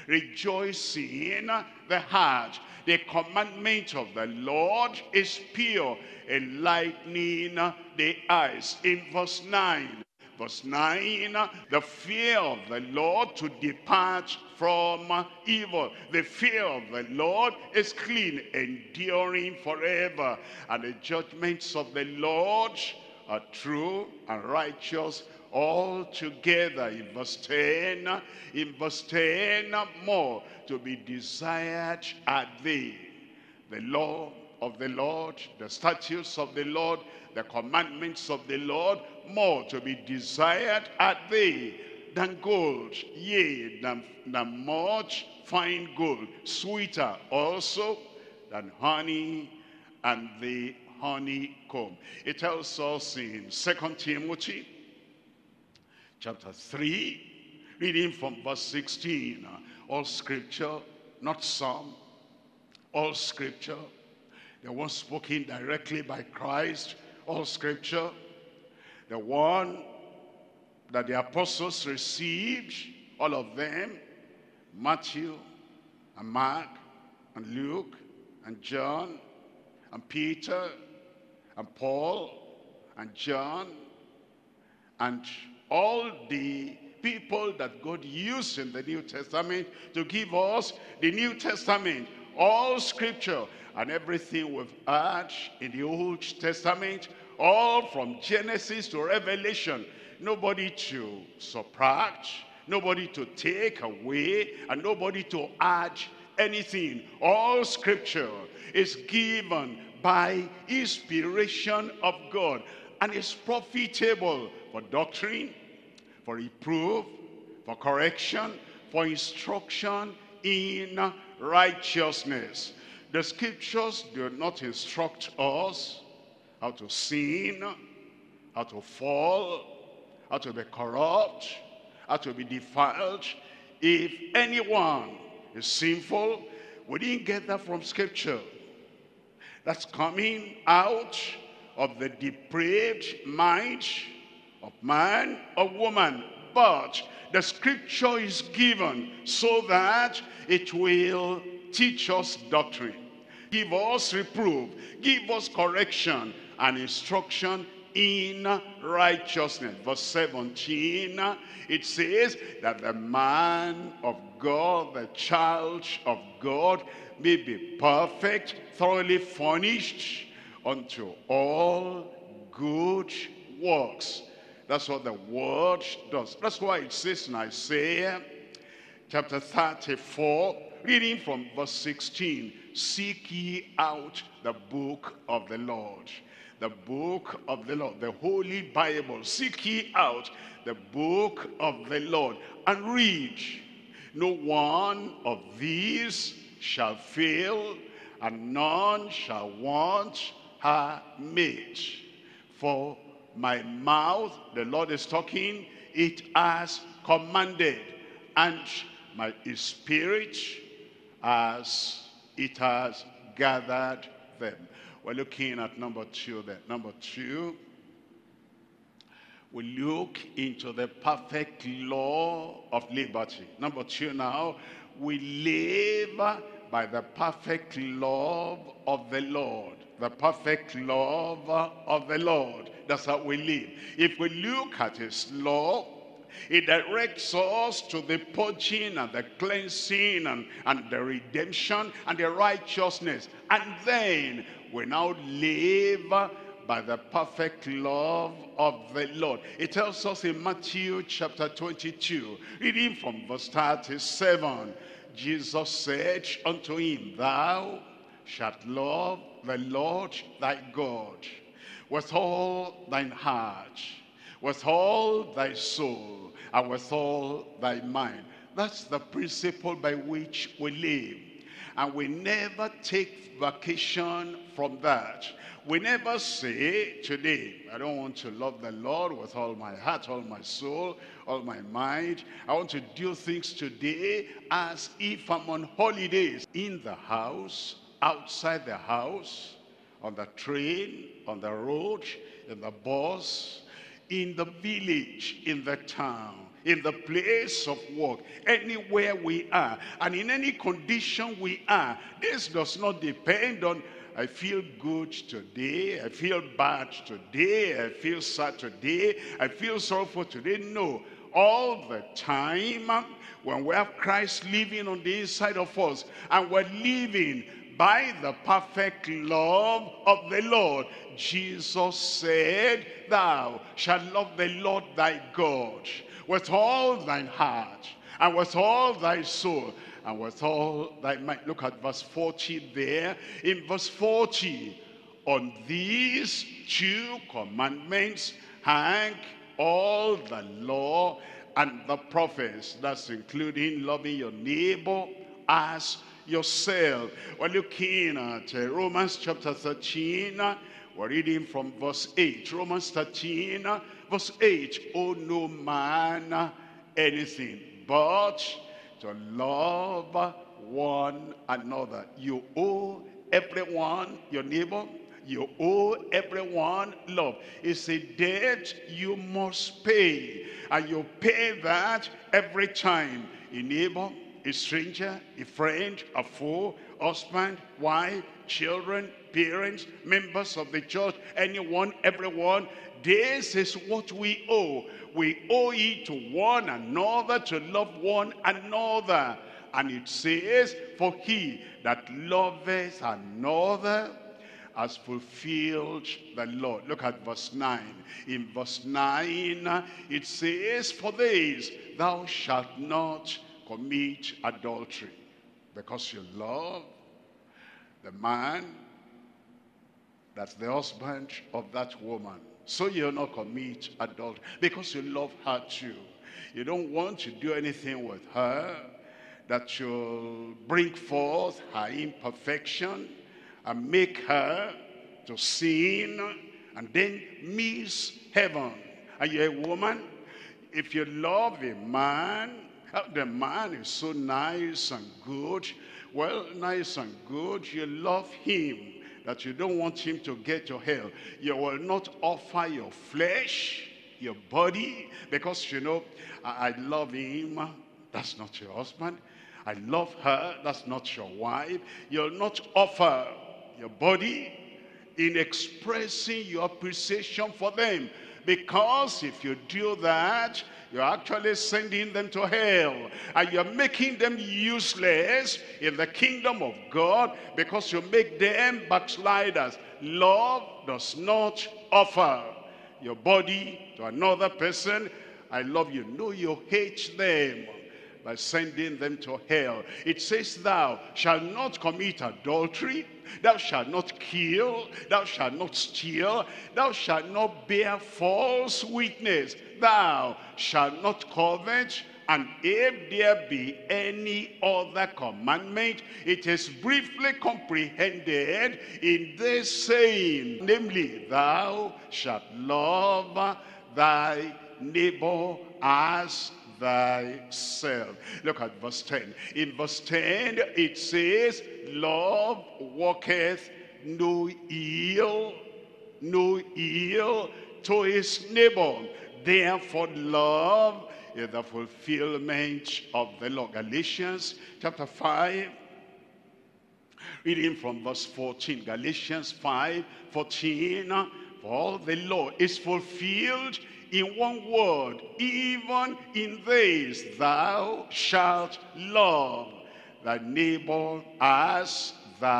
rejoicing the heart. The commandment of the Lord is pure, enlightening the eyes. In verse nine, verse nine, the fear of the Lord to depart from evil. The fear of the Lord is clean, enduring forever. And the judgments of the Lord are true and righteous altogether. In verse ten, in verse ten, more to be desired are they, the law of the Lord, the statutes of the Lord, the commandments of the Lord, more to be desired are they than gold, yea, than, than much fine gold, sweeter also than honey and the honeycomb. It tells us in Second Timothy chapter three, reading from verse sixteen, all scripture, not some, all scripture, the one spoken directly by Christ, all scripture, the one that the apostles received, all of them, Matthew and Mark and Luke and John and Peter and Paul and John and all the people that God used in the New Testament to give us the New Testament, all scripture and everything we've heard in the Old Testament, all from Genesis to Revelation, nobody to subtract, nobody to take away, and nobody to add anything. All scripture is given by inspiration of God and is profitable for doctrine, for reproof, for correction, for instruction in righteousness. The scriptures do not instruct us how to sin, how to fall, how to be corrupt, how to be defiled. If anyone is sinful, we didn't get that from scripture. That's coming out of the depraved mind of man or woman. But the scripture is given so that it will teach us doctrine, give us reproof, give us correction and instruction in righteousness. Verse seventeen, it says that the man of God, the child of God, may be perfect, thoroughly furnished unto all good works. That's what the word does. That's why it says in Isaiah chapter thirty-four, reading from verse sixteen. Seek ye out the book of the Lord. The book of the Lord, the Holy Bible. Seek ye out the book of the Lord and read. No one of these shall fail, and none shall want her mate. For my mouth, the Lord is talking, it has commanded, and my spirit as it has gathered them. We're looking at number two there. Number two, we look into the perfect law of liberty. Number two now, we live by the perfect love of the Lord. The perfect love of the Lord. That's how we live. If we look at his law, it directs us to the purging and the cleansing and, and the redemption and the righteousness. And then we now live by the perfect love of the Lord. It tells us in Matthew chapter twenty-two, reading from verse thirty-seven, Jesus said unto him, Thou shalt love the Lord thy God with all thine heart, with all thy soul, and with all thy mind. That's the principle by which we live. And we never take vacation from that. We never say, today, I don't want to love the Lord with all my heart, all my soul, all my mind. I want to do things today as if I'm on holidays. In the house, outside the house, on the train, on the road, in the bus, in the village, in the town, in the place of work, anywhere we are, and in any condition we are. This does not depend on, I feel good today, I feel bad today, I feel sad today, I feel sorrowful today. No, all the time, when we have Christ living on the inside of us, and we're living by the perfect love of the Lord, Jesus said, Thou shalt love the Lord thy God with all thine heart, and with all thy soul, and with all thy mind. Look at verse forty there. In verse forty, on these two commandments hang all the law and the prophets. That's including loving your neighbor as yourself. We're looking at uh, Romans chapter thirteen. We're reading from verse eight. Romans thirteen, verse eight. Owe no man anything but to love one another. You owe everyone, your neighbor, you owe everyone love. It's a debt you must pay, and you pay that every time. A neighbor, a stranger, a friend, a foe, husband, wife, children, parents, members of the church, anyone, everyone. This is what we owe. We owe it to one another, to love one another. And it says, for he that loveth another has fulfilled the law. Look at verse nine. In verse nine, it says, for this, thou shalt not commit adultery, because you love the man that's the husband of that woman. So you'll not commit adultery, because you love her too. You don't want to do anything with her that will bring forth her imperfection and make her to sin and then miss heaven. And you're a woman, if you love a man, the man is so nice and good, well, nice and good, you love him, that you don't want him to get to hell. You will not offer your flesh, your body, because you know, I, I love him, that's not your husband. I love her, that's not your wife. You'll not offer your body in expressing your appreciation for them, because if you do that, you're actually sending them to hell, and you're making them useless in the kingdom of God, because you make them backsliders. Love does not offer your body to another person. I love you. No, you hate them. by sending them to hell. It says, thou shalt not commit adultery, thou shalt not kill, thou shalt not steal, thou shalt not bear false witness, thou shalt not covet. And if there be any other commandment, it is briefly comprehended in this saying, namely, thou shalt love thy neighbor as thyself. Look at verse ten. In verse ten, it says, love worketh no ill, no ill to his neighbor. Therefore, love is the fulfillment of the law. Galatians chapter five, reading from verse fourteen. Galatians five fourteen. For all the law is fulfilled in one word, even in this, thou shalt love thy neighbor as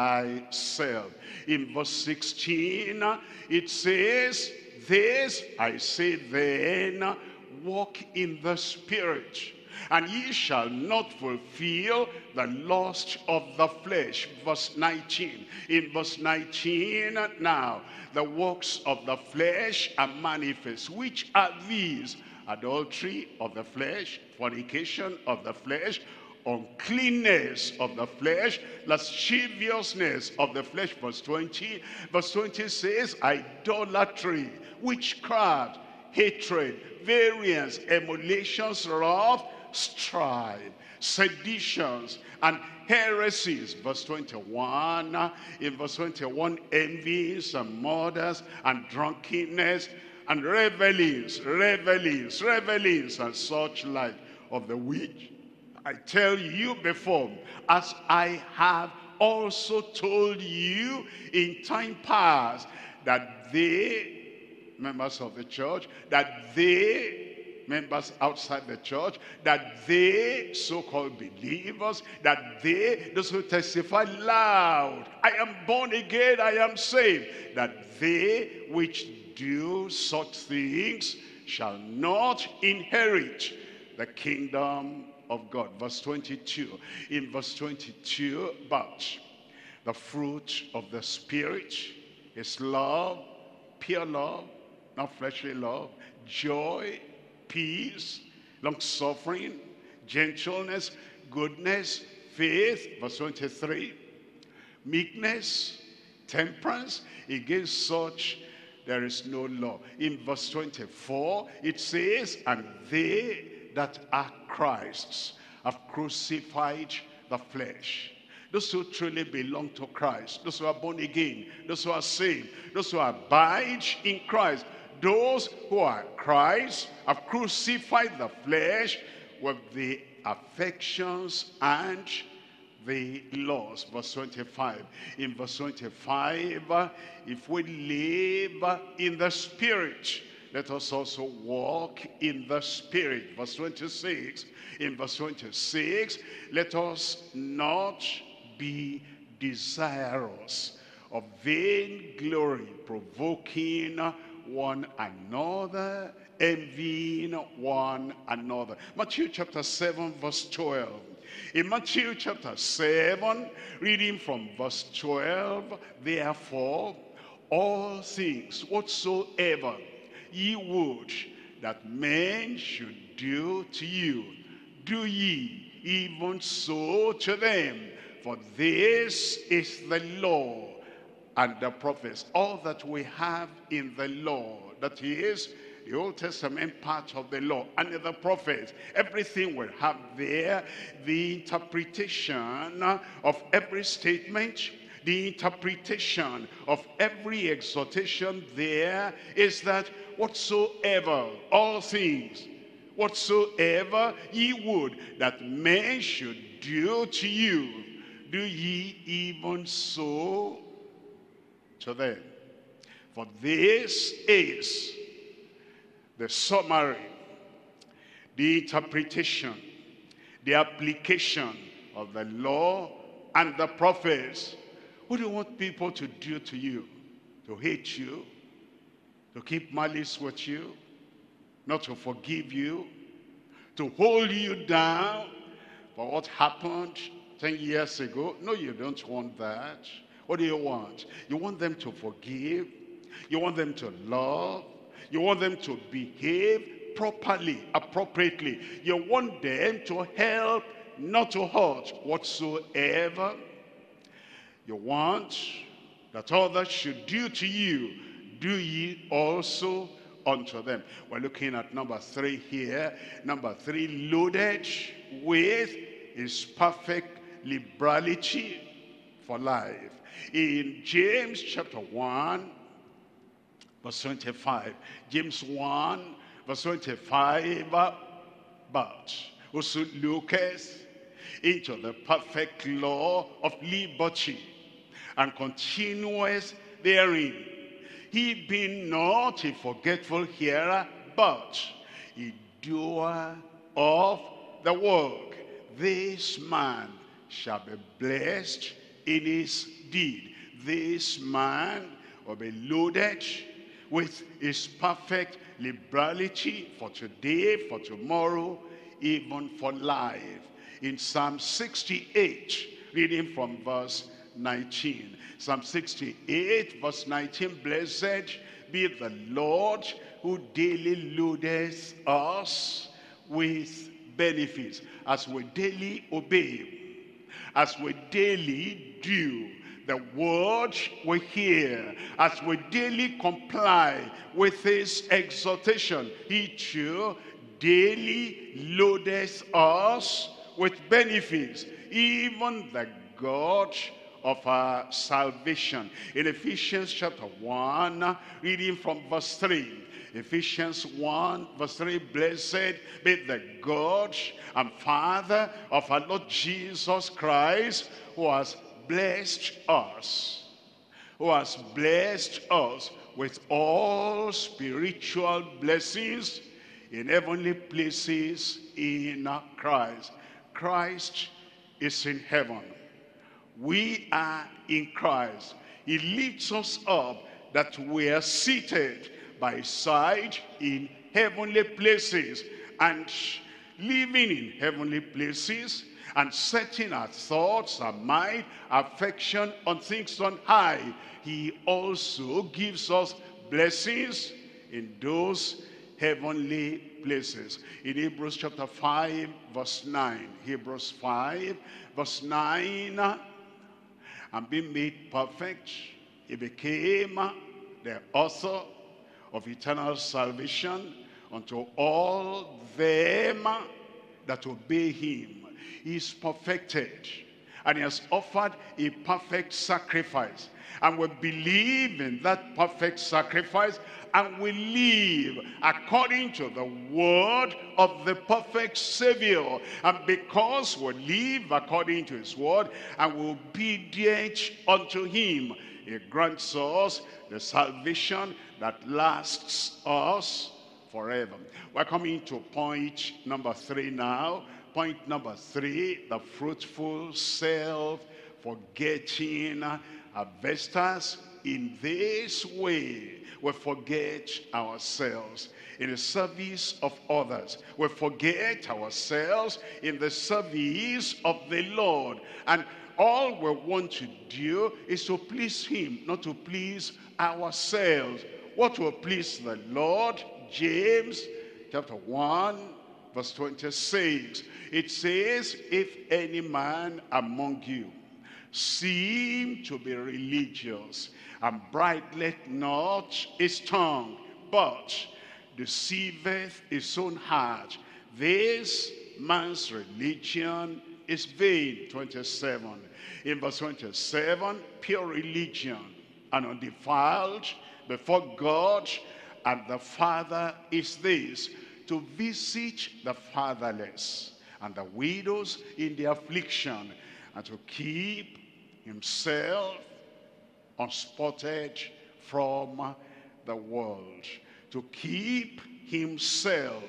thyself. In verse sixteen, it says, this I say then, walk in the Spirit, and ye shall not fulfill the lust of the flesh. Verse nineteen. In verse nineteen, now, the works of the flesh are manifest. Which are these? Adultery of the flesh, fornication of the flesh, uncleanness of the flesh, lasciviousness of the flesh. Verse twenty. Verse twenty says, idolatry, witchcraft, hatred, variance, emulations, wrath, strife, seditions, and heresies. Verse twenty-one. In verse twenty-one, envies and murders and drunkenness and revelings, revelings, revelings, and such like, of the which I tell you before, as I have also told you in time past, that they, members of the church, that they, members outside the church, that they, so-called believers, that they, those who testify loud, I am born again, I am saved, that they which do such things shall not inherit the kingdom of God. Verse twenty-two. In verse twenty-two, but the fruit of the Spirit is love, pure love, not fleshly love, joy, peace, long-suffering, gentleness, goodness, faith. Verse twenty-three, meekness, temperance. Against such there is no law. In verse twenty-four, it says, and they that are Christ's have crucified the flesh. Those who truly belong to Christ, those who are born again, those who are saved, those who abide in Christ, those who are Christ have crucified the flesh with the affections and the laws. Verse twenty-five. In verse twenty-five, if we live in the Spirit, let us also walk in the Spirit. Verse twenty-six. In verse twenty-six, let us not be desirous of vain glory, provoking one another, envying one another. Matthew chapter seven, verse twelve. In Matthew chapter seven, reading from verse twelve, therefore, all things whatsoever ye would that men should do to you, do ye even so to them. For this is the law and the prophets. All that we have in the law, that is the Old Testament part of the law, and the prophets, everything we have there, the interpretation of every statement, the interpretation of every exhortation there is that whatsoever, all things, whatsoever ye would that men should do to you, do ye even so to them. For this is the summary, the interpretation, the application of the law and the prophets. What do you want people to do to you? To hate you? To keep malice with you? Not to forgive you? To hold you down? for what happened ten years ago. No, you don't want that. What do you want? You want them to forgive. You want them to love. You want them to behave properly, appropriately. You want them to help, not to hurt whatsoever. You want that others should do to you, do ye also unto them. We're looking at number three here. Number three, loaded with his perfect liberality for life. In James chapter one, verse twenty-five. James one, verse twenty-five. But whoso looketh into the perfect law of liberty, and continueth therein, he being not a forgetful hearer, but a doer of the work, this man shall be blessed in his deed. This man will be loaded with his perfect liberality for today, for tomorrow, even for life. In Psalm sixty-eight, reading from verse nineteen. Psalm sixty-eight, verse nineteen, blessed be the Lord who daily loadeth us with benefits, as we daily obey, as we daily do the word we hear, as we daily comply with his exhortation. He too daily loadeth us with benefits, even the God of our salvation. In Ephesians chapter one, reading from verse three. Ephesians one, verse three, blessed be the God and Father of our Lord Jesus Christ, who has blessed us, who has blessed us with all spiritual blessings in heavenly places in Christ. Christ is in heaven. We are in Christ. He lifts us up that we are seated by his side in heavenly places, and living in heavenly places and setting our thoughts, our mind, our affection on things on high. He also gives us blessings in those heavenly places. In Hebrews chapter five, verse nine. Hebrews five, verse nine. And being made perfect, he became the author of eternal salvation unto all them that obey him. He is perfected, and he has offered a perfect sacrifice, and we believe in that perfect sacrifice, and we live according to the word of the perfect Savior. And because we live according to his word and we obedient unto him, he grants us the salvation that lasts us forever. We're coming to point number three now. Point number three, the fruitful self-forgetting harvesters. In this way, we forget ourselves in the service of others. We forget ourselves in the service of the Lord. And all we want to do is to please him, not to please ourselves. What will please the Lord? James chapter one, verse twenty-six. It says, if any man among you seem to be religious, and bridleth not his tongue, but deceiveth his own heart, this man's religion is vain. twenty-seven. In verse twenty-seven, pure religion and undefiled before God and the Father is this, to visit the fatherless and the widows in their affliction, and to keep himself unspotted from the world. To keep himself.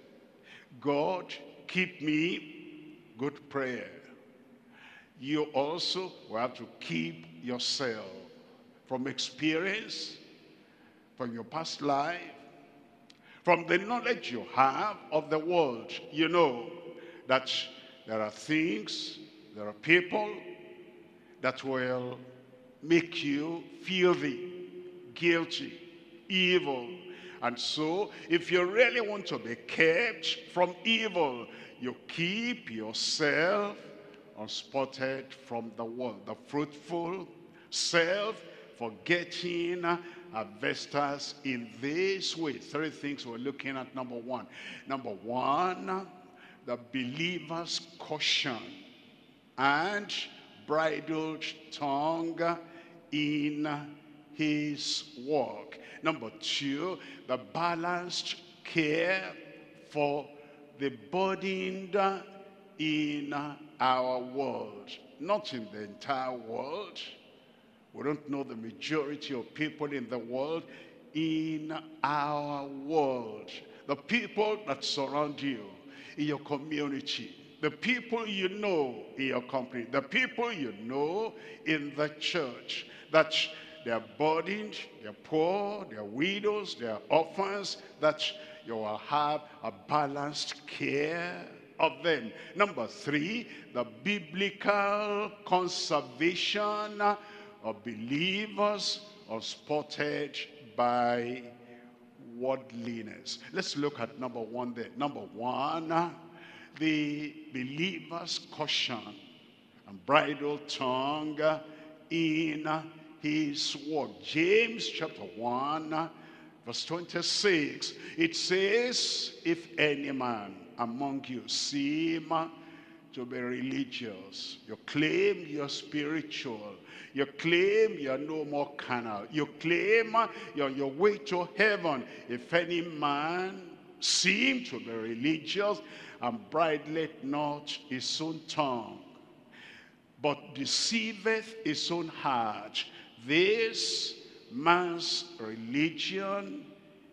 God, keep me. Good prayer. You also will have to keep yourself from experience, from your past life, from the knowledge you have of the world. You know that there are things, there are people that will make you filthy, guilty, evil. And so, if you really want to be kept from evil, you keep yourself unspotted from the world. The fruitful, self-forgetting harvesters in this way. Three things we're looking at. Number one. Number one, the believer's caution and bridled tongue in his work. Number two, the balanced care for the burdened in our world. Not in the entire world. We don't know the majority of people in the world. In our world. The people that surround you in your community. The people you know in your company. The people you know in the church. That they are burdened, they are poor, they are widows, they are orphans. That you will have a balanced care of them. Number three, the biblical conservation of believers unspotted by worldliness. Let's look at number one there. Number one, the believer's caution and bridle tongue in his word. James chapter one, verse twenty-six, it says, if any man among you seem to be religious, you claim you're spiritual, you claim you're no more carnal, you claim you're on your way to heaven. If any man seem to be religious and bridleth not his own tongue, but deceiveth his own heart, this man's religion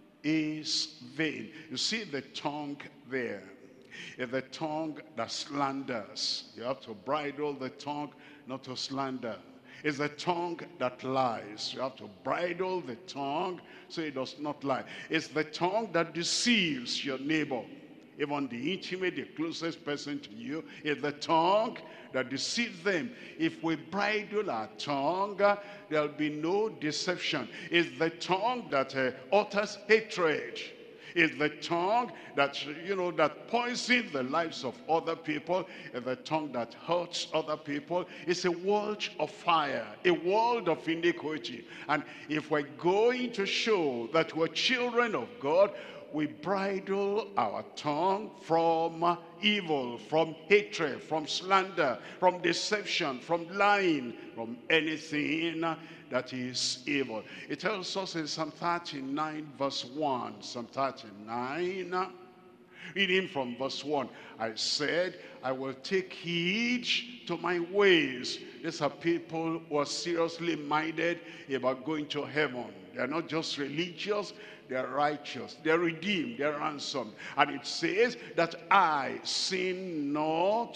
is vain. You see the tongue there. If the tongue that slanders, you have to bridle the tongue not to slander. It's the tongue that lies. You have to bridle the tongue so it does not lie. It's the tongue that deceives your neighbor. Even the intimate, the closest person to you, is the tongue that deceives them. If we bridle our tongue, there'll be no deception. It's the tongue that uh, utters hatred. It's the tongue that, you know, that poisons the lives of other people. It's the tongue that hurts other people. It's a world of fire, a world of iniquity. And if we're going to show that we're children of God, we bridle our tongue from evil, from hatred, from slander, from deception, from lying, from anything that is evil. It tells us in Psalm thirty-nine verse one, Psalm thirty-nine, reading from verse one, I said, I will take heed to my ways. These are people who are seriously minded about going to heaven. They're not just religious, they're righteous, they're redeemed, they're ransomed. And it says that I sin not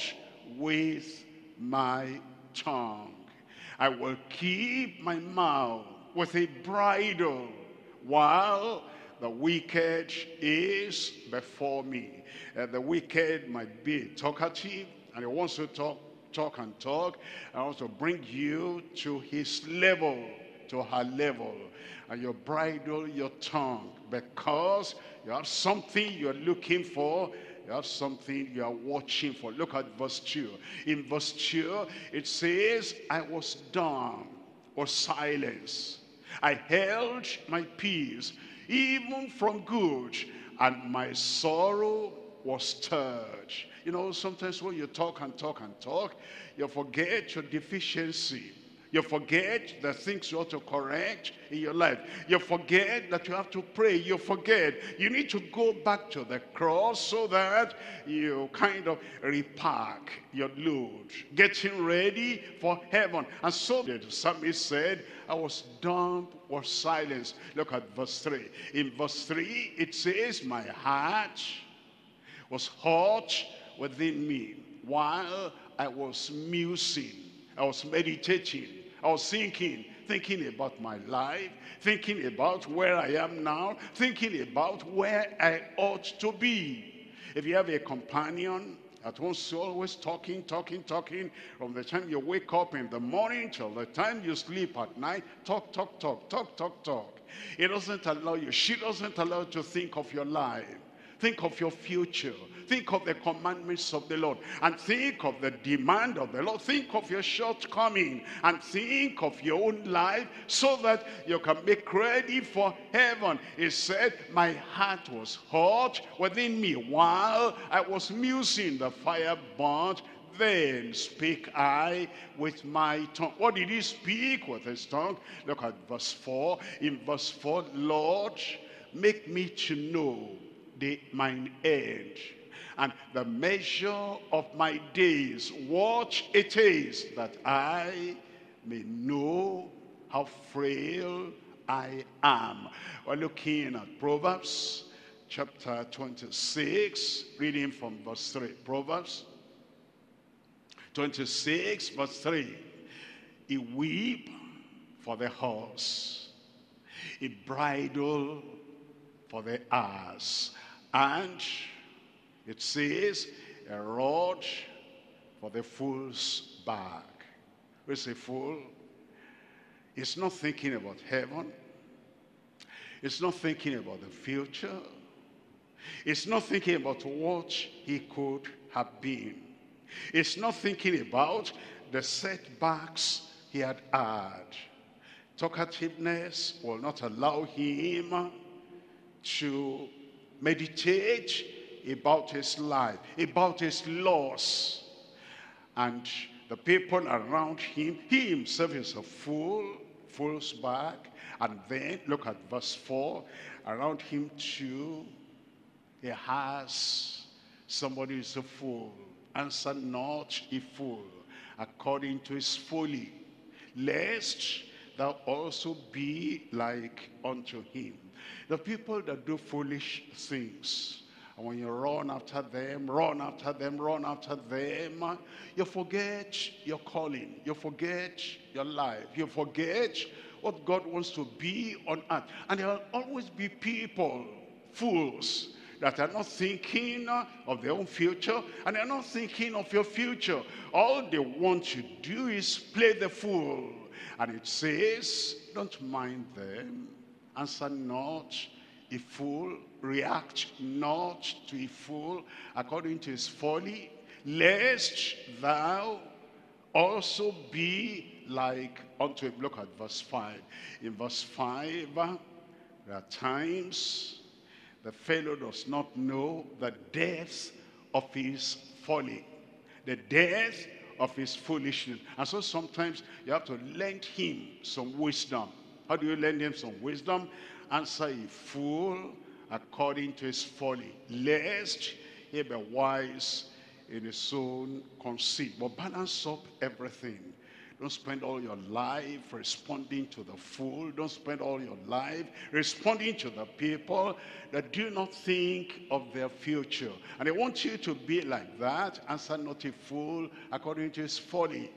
with my tongue. I will keep my mouth with a bridle while the wicked is before me. Uh, the wicked might be talkative, and he wants to talk, talk and talk, and wants to bring you to his level, to her level. And you bridle your tongue because you have something you're looking for. You have something you are watching for. Look at verse two. In verse two, it says, I was dumb or silence. I held my peace, even from good, and my sorrow was stirred. You know, sometimes when you talk and talk and talk, you forget your deficiency. You forget the things you ought to correct in your life. You forget that you have to pray. You forget. You need to go back to the cross so that you kind of repack your load, getting ready for heaven. And so the psalmist said, I was dumb or silenced. Look at verse three. In verse three, it says, my heart was hot within me while I was musing. I was meditating. I was thinking, thinking about my life, thinking about where I am now, thinking about where I ought to be. If you have a companion At once you're always talking, talking, talking. From the time you wake up in the morning till the time you sleep at night, talk, talk, talk, talk, talk, talk. It doesn't allow you, she doesn't allow you to think of your life. Think of your future. Think of the commandments of the Lord. And think of the demand of the Lord. Think of your shortcoming. And think of your own life so that you can make ready for heaven. He said, my heart was hot within me while I was musing. The fire burnt. Then speak I with my tongue. What did he speak with his tongue? Look at verse four. In verse four, Lord, make me to know the mine end and the measure of my days, what it is, that I may know how frail I am. We're looking at Proverbs chapter twenty-six, reading from verse three. Proverbs twenty-six verse three. He weep for the horse, he bridle for the ass, and it says a rod for the fool's back. Who's a fool? He's not thinking about heaven. He's not thinking about the future. He's not thinking about what he could have been. He's not thinking about the setbacks he had had. Talkativeness will not allow him to meditate about his life, about his loss. And the people around him, he himself is a fool, fool's back. And then, look at verse four, around him too, he has somebody who's a fool. Answer not a fool according to his folly, lest thou also be like unto him. The people that do foolish things, and when you run after them, run after them, run after them, you forget your calling, you forget your life, you forget what God wants to be on earth. And there will always be people, fools, that are not thinking of their own future, and they're not thinking of your future. All they want to do is play the fool. And it says, don't mind them. Answer not a fool. React not to a fool according to his folly, lest thou also be like unto him. Look at verse five. In verse five, there are times the fellow does not know the depth of his folly, the depth of his foolishness. And so sometimes you have to lend him some wisdom. How do you lend him some wisdom? Answer a fool according to his folly, lest he be wise in his own conceit. But balance up everything. Don't spend all your life responding to the fool. Don't spend all your life responding to the people that do not think of their future. And I want you to be like that. Answer not a fool according to his folly,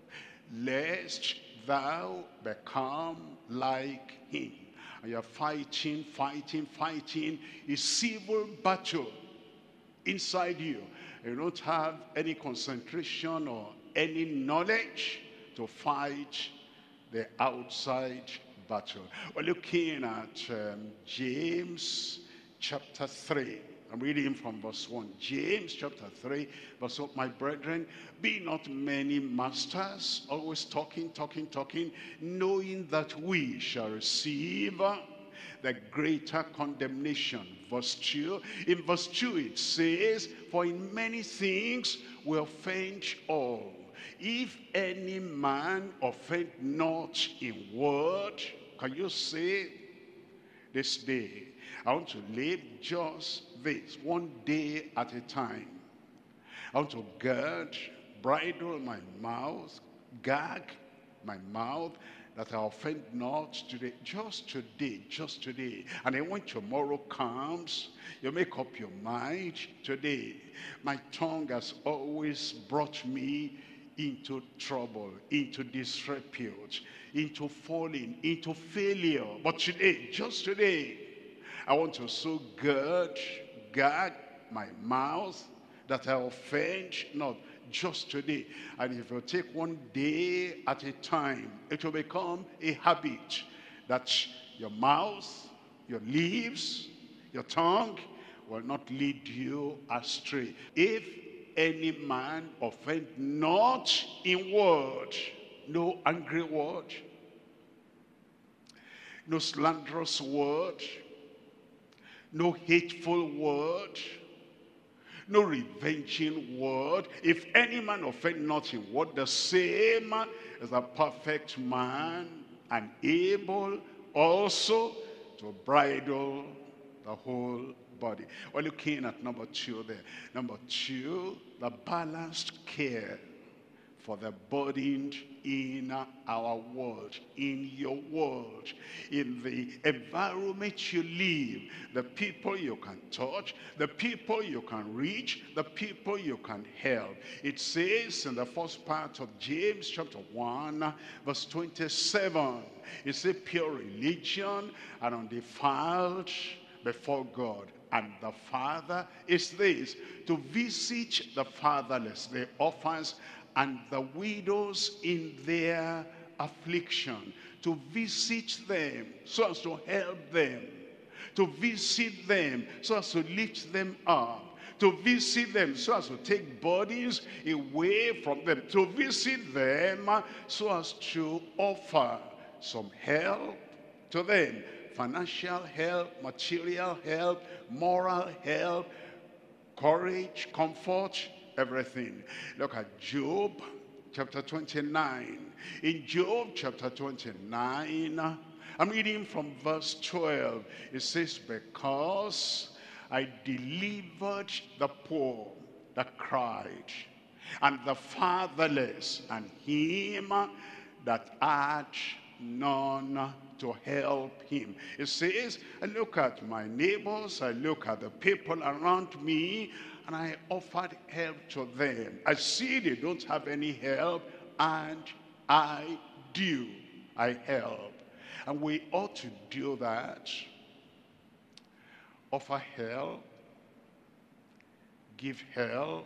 lest thou become like him. And you're fighting, fighting, fighting a civil battle inside you. You don't have any concentration or any knowledge to fight the outside battle. We're looking at um, James chapter three. I'm reading from verse one. James chapter three, verse one. My brethren, be not many masters, always talking, talking, talking, knowing that we shall receive the greater condemnation. Verse two. In verse two it says, for in many things we offend all. If any man offend not in word, can you say this day, I want to live just this, one day at a time. I want to gird, bridle my mouth, gag my mouth, that I offend not today, just today, just today. And then when tomorrow comes, you make up your mind, today, my tongue has always brought me into trouble, into disrepute, into falling, into failure. But today, just today, I want to so gird, gag my mouth, that I offend not just today. And if you take one day at a time, it will become a habit that your mouth, your lips, your tongue will not lead you astray. If any man offend not in word, no angry word, no slanderous word, no hateful word, no revenging word. If any man offend not in word, the same is a perfect man, and able also to bridle the whole body. We're looking at number two there. Number two, the balanced care for the burdened in our world, in your world, in the environment you live, the people you can touch, the people you can reach, the people you can help. It says in the first part of James chapter one, verse twenty-seven, it says pure religion and undefiled before God and the Father is this, to visit the fatherless, the orphans, and the widows in their affliction, to visit them so as to help them, to visit them so as to lift them up, to visit them so as to take burdens away from them, to visit them so as to offer some help to them, financial help, material help, moral help, courage, comfort, everything. Look at Job chapter twenty-nine. In Job chapter twenty-nine, I'm reading from verse twelve. It says, because I delivered the poor that cried, and the fatherless, and him that had none to help him. It says, I look at my neighbors, I look at the people around me, and I offered help to them. I see they don't have any help, and I do. I help. And we ought to do that. Offer help. Give help.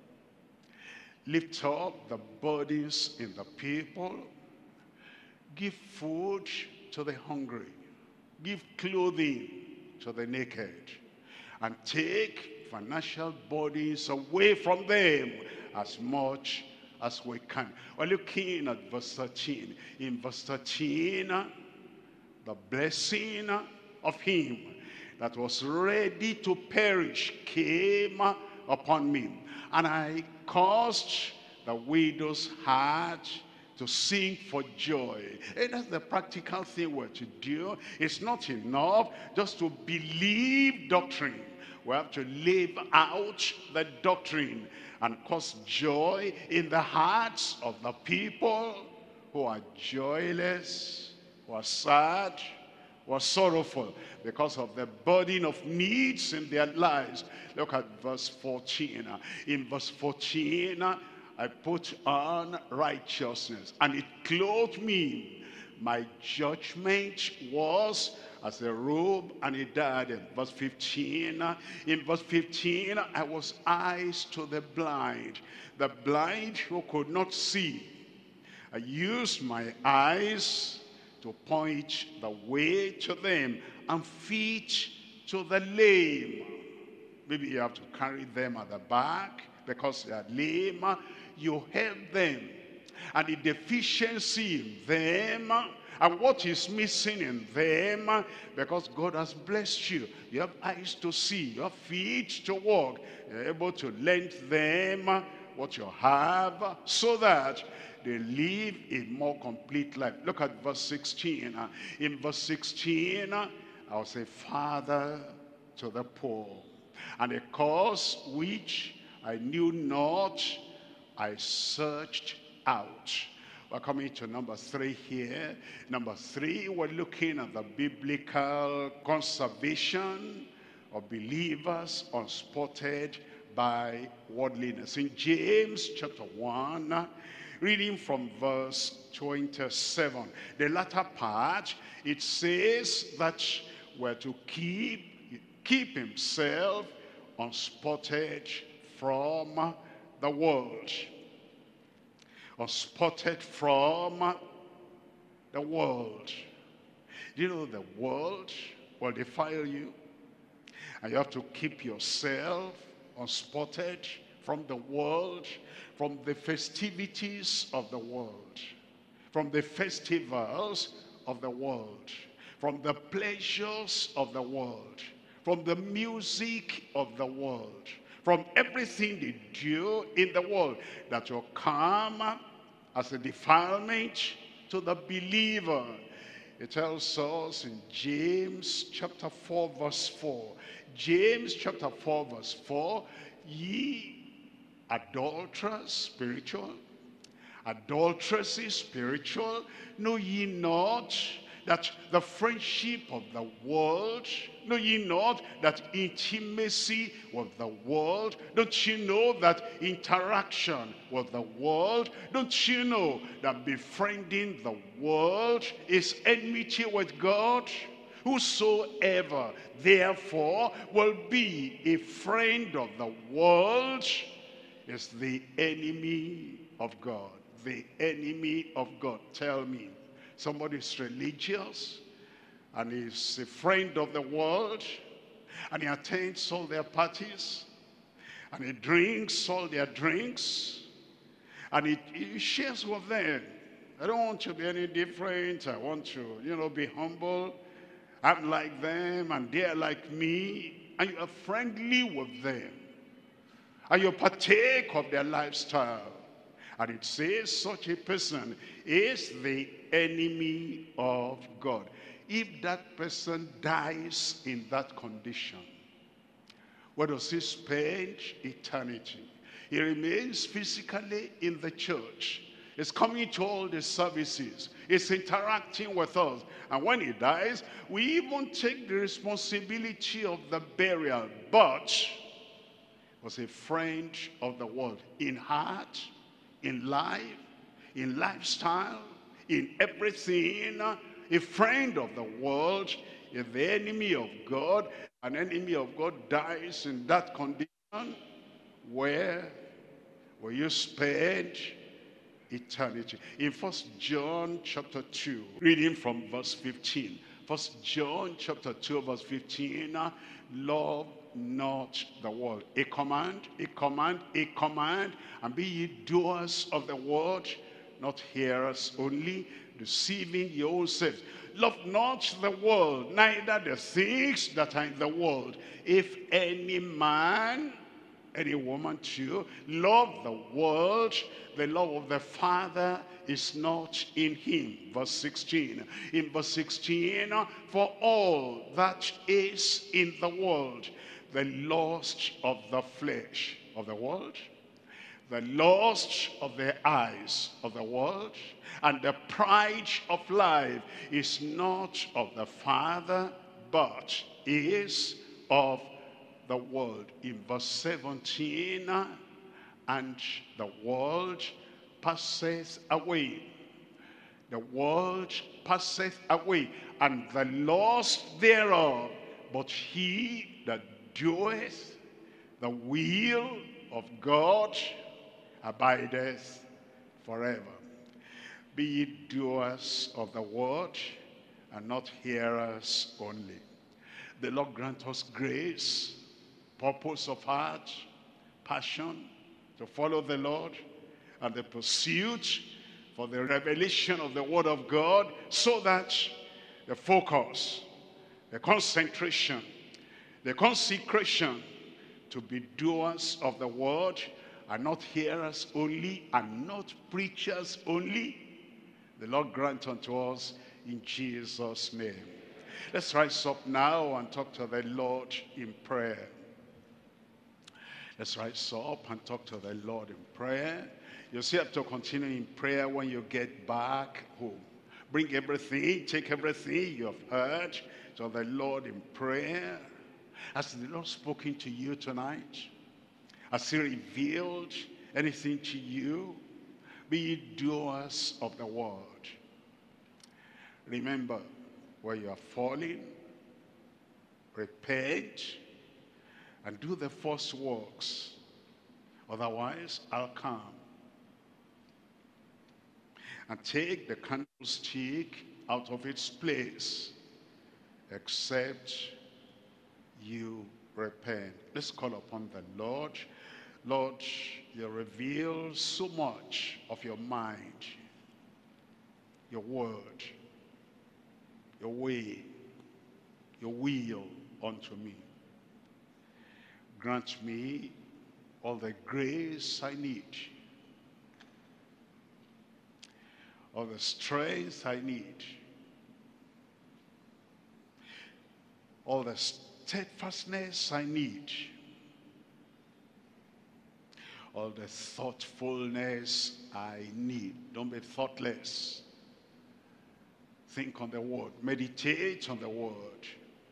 Lift up the burdens in the people. Give food to the hungry. Give clothing to the naked. And take financial burdens away from them as much as we can. We're looking at verse thirteen. In verse thirteen, the blessing of him that was ready to perish came upon me. And I caused the widow's heart to sing for joy. And that's the practical thing we're to do. It's not enough just to believe doctrine. We have to live out the doctrine and cause joy in the hearts of the people who are joyless, who are sad, who are sorrowful because of the burden of needs in their lives. Look at verse fourteen. In verse fourteen, I put on righteousness, and it clothed me. My judgment was as a robe and a diadem. Verse fifteen. In verse fifteen, I was eyes to the blind, the blind who could not see. I used my eyes to point the way to them, and feet to the lame. Maybe you have to carry them at the back because they are lame. You help them, and the deficiency in them, and what is missing in them, because God has blessed you. You have eyes to see, you have feet to walk. You're able to lend them what you have so that they live a more complete life. Look at verse sixteen. In verse sixteen, I was a father to the poor, and a cause which I knew not, I searched out. We're coming to number three here. Number three, we're looking at the biblical conservation of believers unspotted by worldliness. In James chapter one, reading from verse twenty-seven, the latter part, it says that we're to keep, keep himself unspotted from the world. Unspotted from the world. Do you know the world will defile you? And you have to keep yourself unspotted from the world, from the festivities of the world, from the festivals of the world, from the pleasures of the world, from the music of the world, from everything they do in the world that will come as a defilement to the believer. It tells us in James chapter four verse four. James chapter four verse four, ye adulterers, spiritual, adulteresses, spiritual, know ye not that the friendship of the world, know ye not that intimacy with the world, don't you know that interaction with the world, don't you know that befriending the world is enmity with God? Whosoever therefore will be a friend of the world is the enemy of God. The enemy of God. Tell me, somebody is religious and is a friend of the world, and he attends all their parties, and he drinks all their drinks, and he, he shares with them. I don't want to be any different. I want to, you know, be humble. I'm like them, and they're like me. And you are friendly with them, and you partake of their lifestyle. And it says such a person is the enemy of God. If that person dies in that condition, where does he spend eternity? He remains physically in the church. He's coming to all the services. He's interacting with us. And when he dies, we even take the responsibility of the burial. But was a friend of the world in heart, in life, in lifestyle, in everything. A friend of the world is the enemy of God. An enemy of God dies in that condition. Where will you spend eternity? In First John chapter two, reading from verse fifteen. First John chapter two verse fifteen, love not the world. A command, a command, a command, and be ye doers of the word, not hearers only, deceiving your own selves. Love not the world, neither the things that are in the world. If any man, any woman too, love the world, the love of the Father is not in him. Verse sixteen. In verse sixteen, for all that is in the world, the lust of the flesh of the world, the lust of the eyes of the world, and the pride of life is not of the Father, but is of the world. In verse seventeen, and the world passeth away. The world passeth away, and the lust thereof, but he that doeth the will of God abideth forever. Be ye doers of the word, and not hearers only. The Lord grant us grace, purpose of heart, passion to follow the Lord, and the pursuit for the revelation of the word of God, so that the focus, the concentration, the consecration to be doers of the word, and not hearers only, and not preachers only. The Lord grant unto us in Jesus' name. Let's rise up now and talk to the Lord in prayer. Let's rise up and talk to the Lord in prayer. You still have to continue in prayer when you get back home. Bring everything, take everything you have heard to the Lord in prayer. Has the Lord spoken to you tonight? Has he revealed anything to you? Be ye doers of the word. Remember where you are falling. Repent and do the first works Otherwise, I'll come and take the candlestick out of its place, except you repent. Let's call upon the Lord. Lord, you reveal so much of your mind, your word, your way, your will unto me. Grant me all the grace I need, all the strength I need, all the steadfastness I need, all the thoughtfulness I need. Don't be thoughtless. Think on the word. Meditate on the word,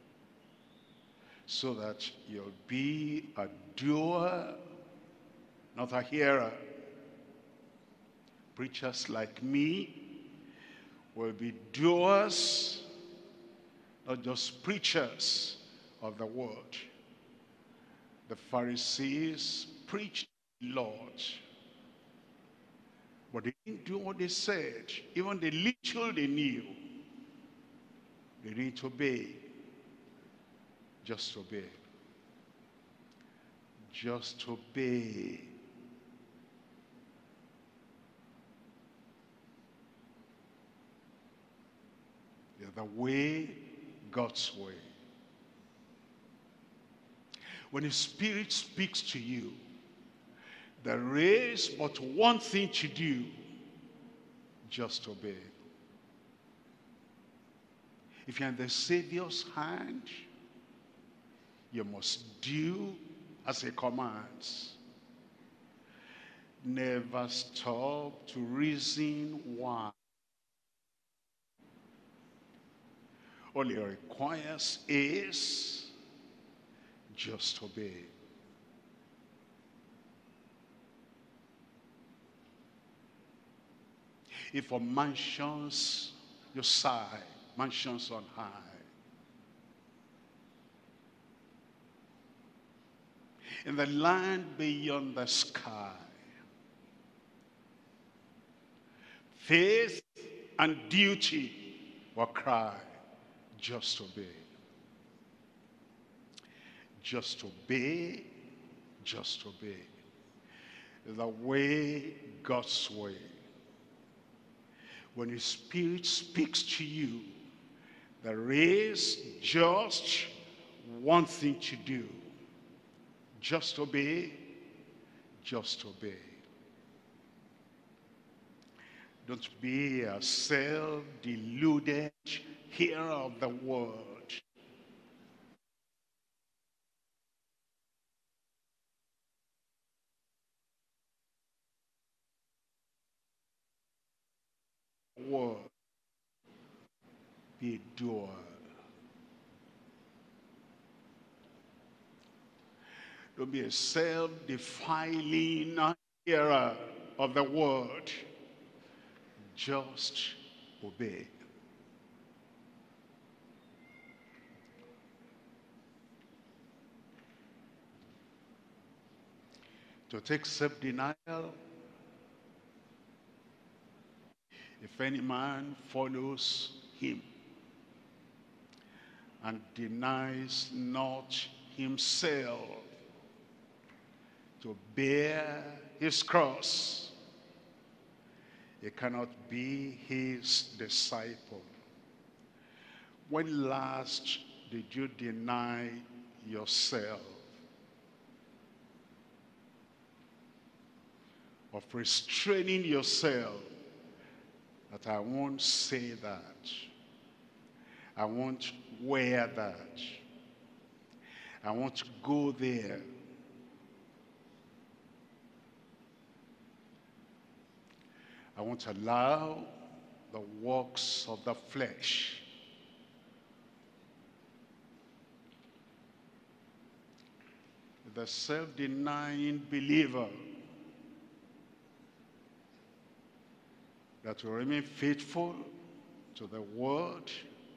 so that you'll be a doer, not a hearer. Preachers like me will be doers, not just preachers of the word. The Pharisees preached the Lord, but they didn't do what they said. Even the little they knew, they didn't obey. Just obey. Just obey. The way, God's way. When the Spirit speaks to you, there is but one thing to do: just obey. If you're in the Savior's hand, you must do as he commands. Never stop to reason why. All it requires is just obey. If for mansions you sigh, mansions on high, in the land beyond the sky, faith and duty will cry, just obey. Just obey, just obey. The way, God's way. When his Spirit speaks to you, there is just one thing to do. Just obey, just obey. Don't be a self-deluded hearer of the word. Word. Be a doer. Don't be a self-defiling hearer of the word. Just obey. To take self-denial. If any man follows him and denies not himself, to bear his cross, he cannot be his disciple. When last did you deny yourself of restraining yourself? That I won't say that. I won't wear that. I won't go there. I won't allow the works of the flesh the self-denying believer that will remain faithful to the word,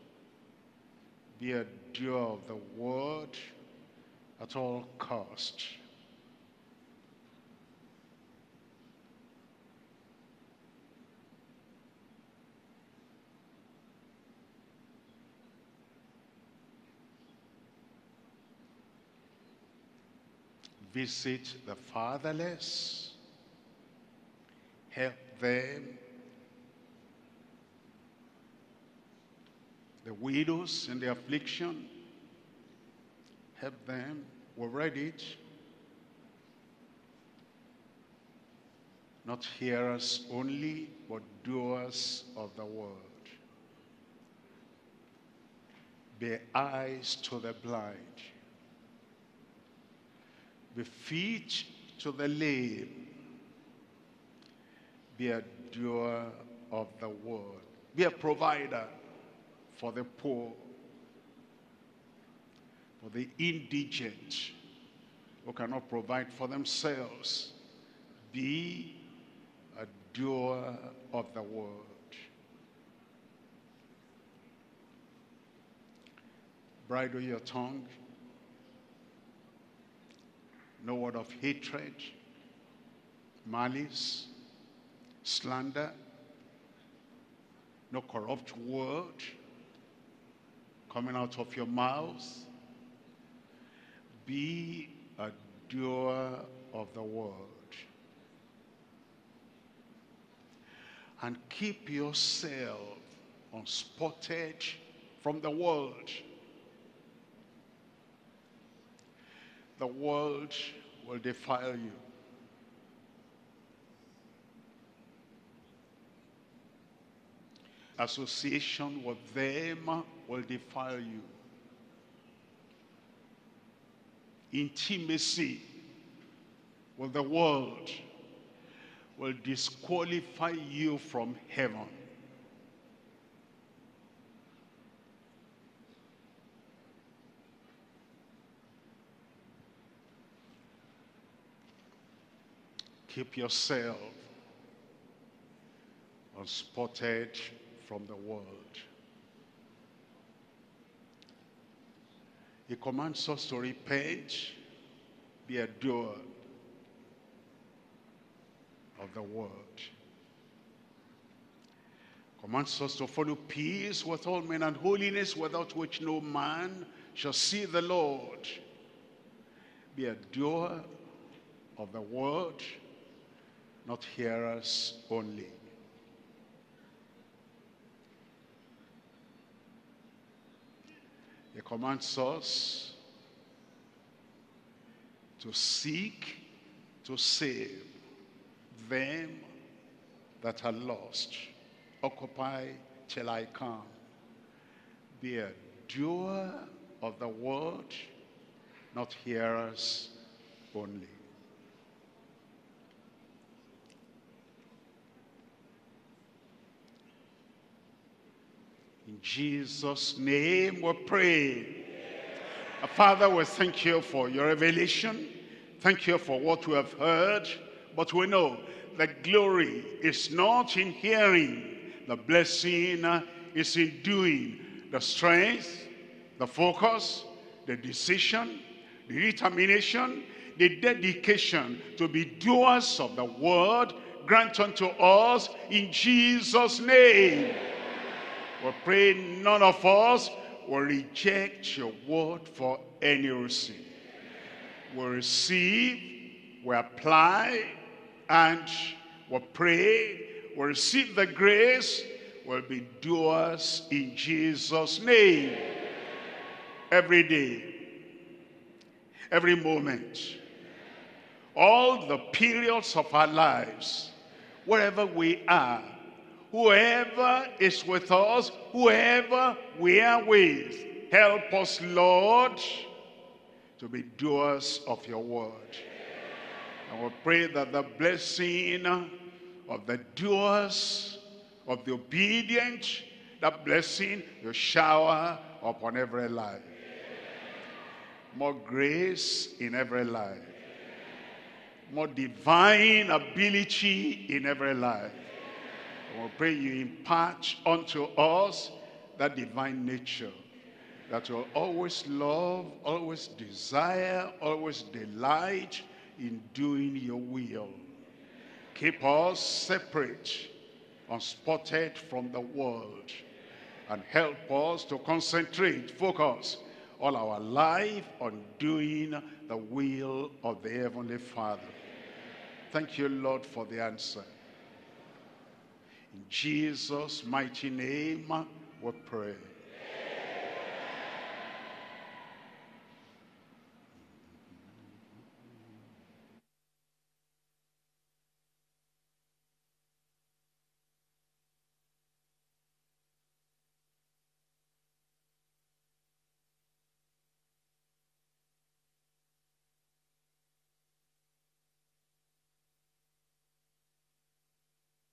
be a doer of the word at all cost. visit the fatherless, help them, the widows in their affliction, help them. We read it. Not hearers only, but doers of the word. Be eyes to the blind. Be feet to the lame. Be a doer of the word. Be a provider for the poor, for the indigent who cannot provide for themselves. Be a doer of the word. Bridle your tongue. No word of hatred, malice, slander, no corrupt word coming out of your mouth. Be a doer of the word. And keep yourself unspotted from the world. The world will defile you. Association with them will defile you. Intimacy with the world will disqualify you from heaven. Keep yourself unspotted from the world. He commands us to repent, be a doer of the word. Commands us to follow peace with all men and holiness, without which no man shall see the Lord. Be a doer of the word, not hearers only. He commands us to seek to save them that are lost. Occupy till I come. Be a doer of the word, not hearers only. In Jesus' name we pray. Our Father, we thank you for your revelation. Thank you for what we have heard. But we know the glory is not in hearing. The blessing is in doing. The strength, the focus, the decision, the determination, the dedication to be doers of the word, grant unto us in Jesus' name. We pray none of us will reject your word for any reason. We receive, we apply, and we pray, we receive the grace, we'll be doers in Jesus' name. Every day, every moment, all the periods of our lives, wherever we are, whoever is with us, whoever we are with, help us, Lord, to be doers of your word. And we pray that the blessing of the doers, of the obedient, that blessing you shower upon every life. More grace in every life. More divine ability in every life. We pray you impart unto us that divine nature that will always love, always desire, always delight in doing your will. Keep us separate, unspotted from the world, and help us to concentrate, focus all our life on doing the will of the Heavenly Father. Thank you, Lord, for the answer. In Jesus' mighty name we pray.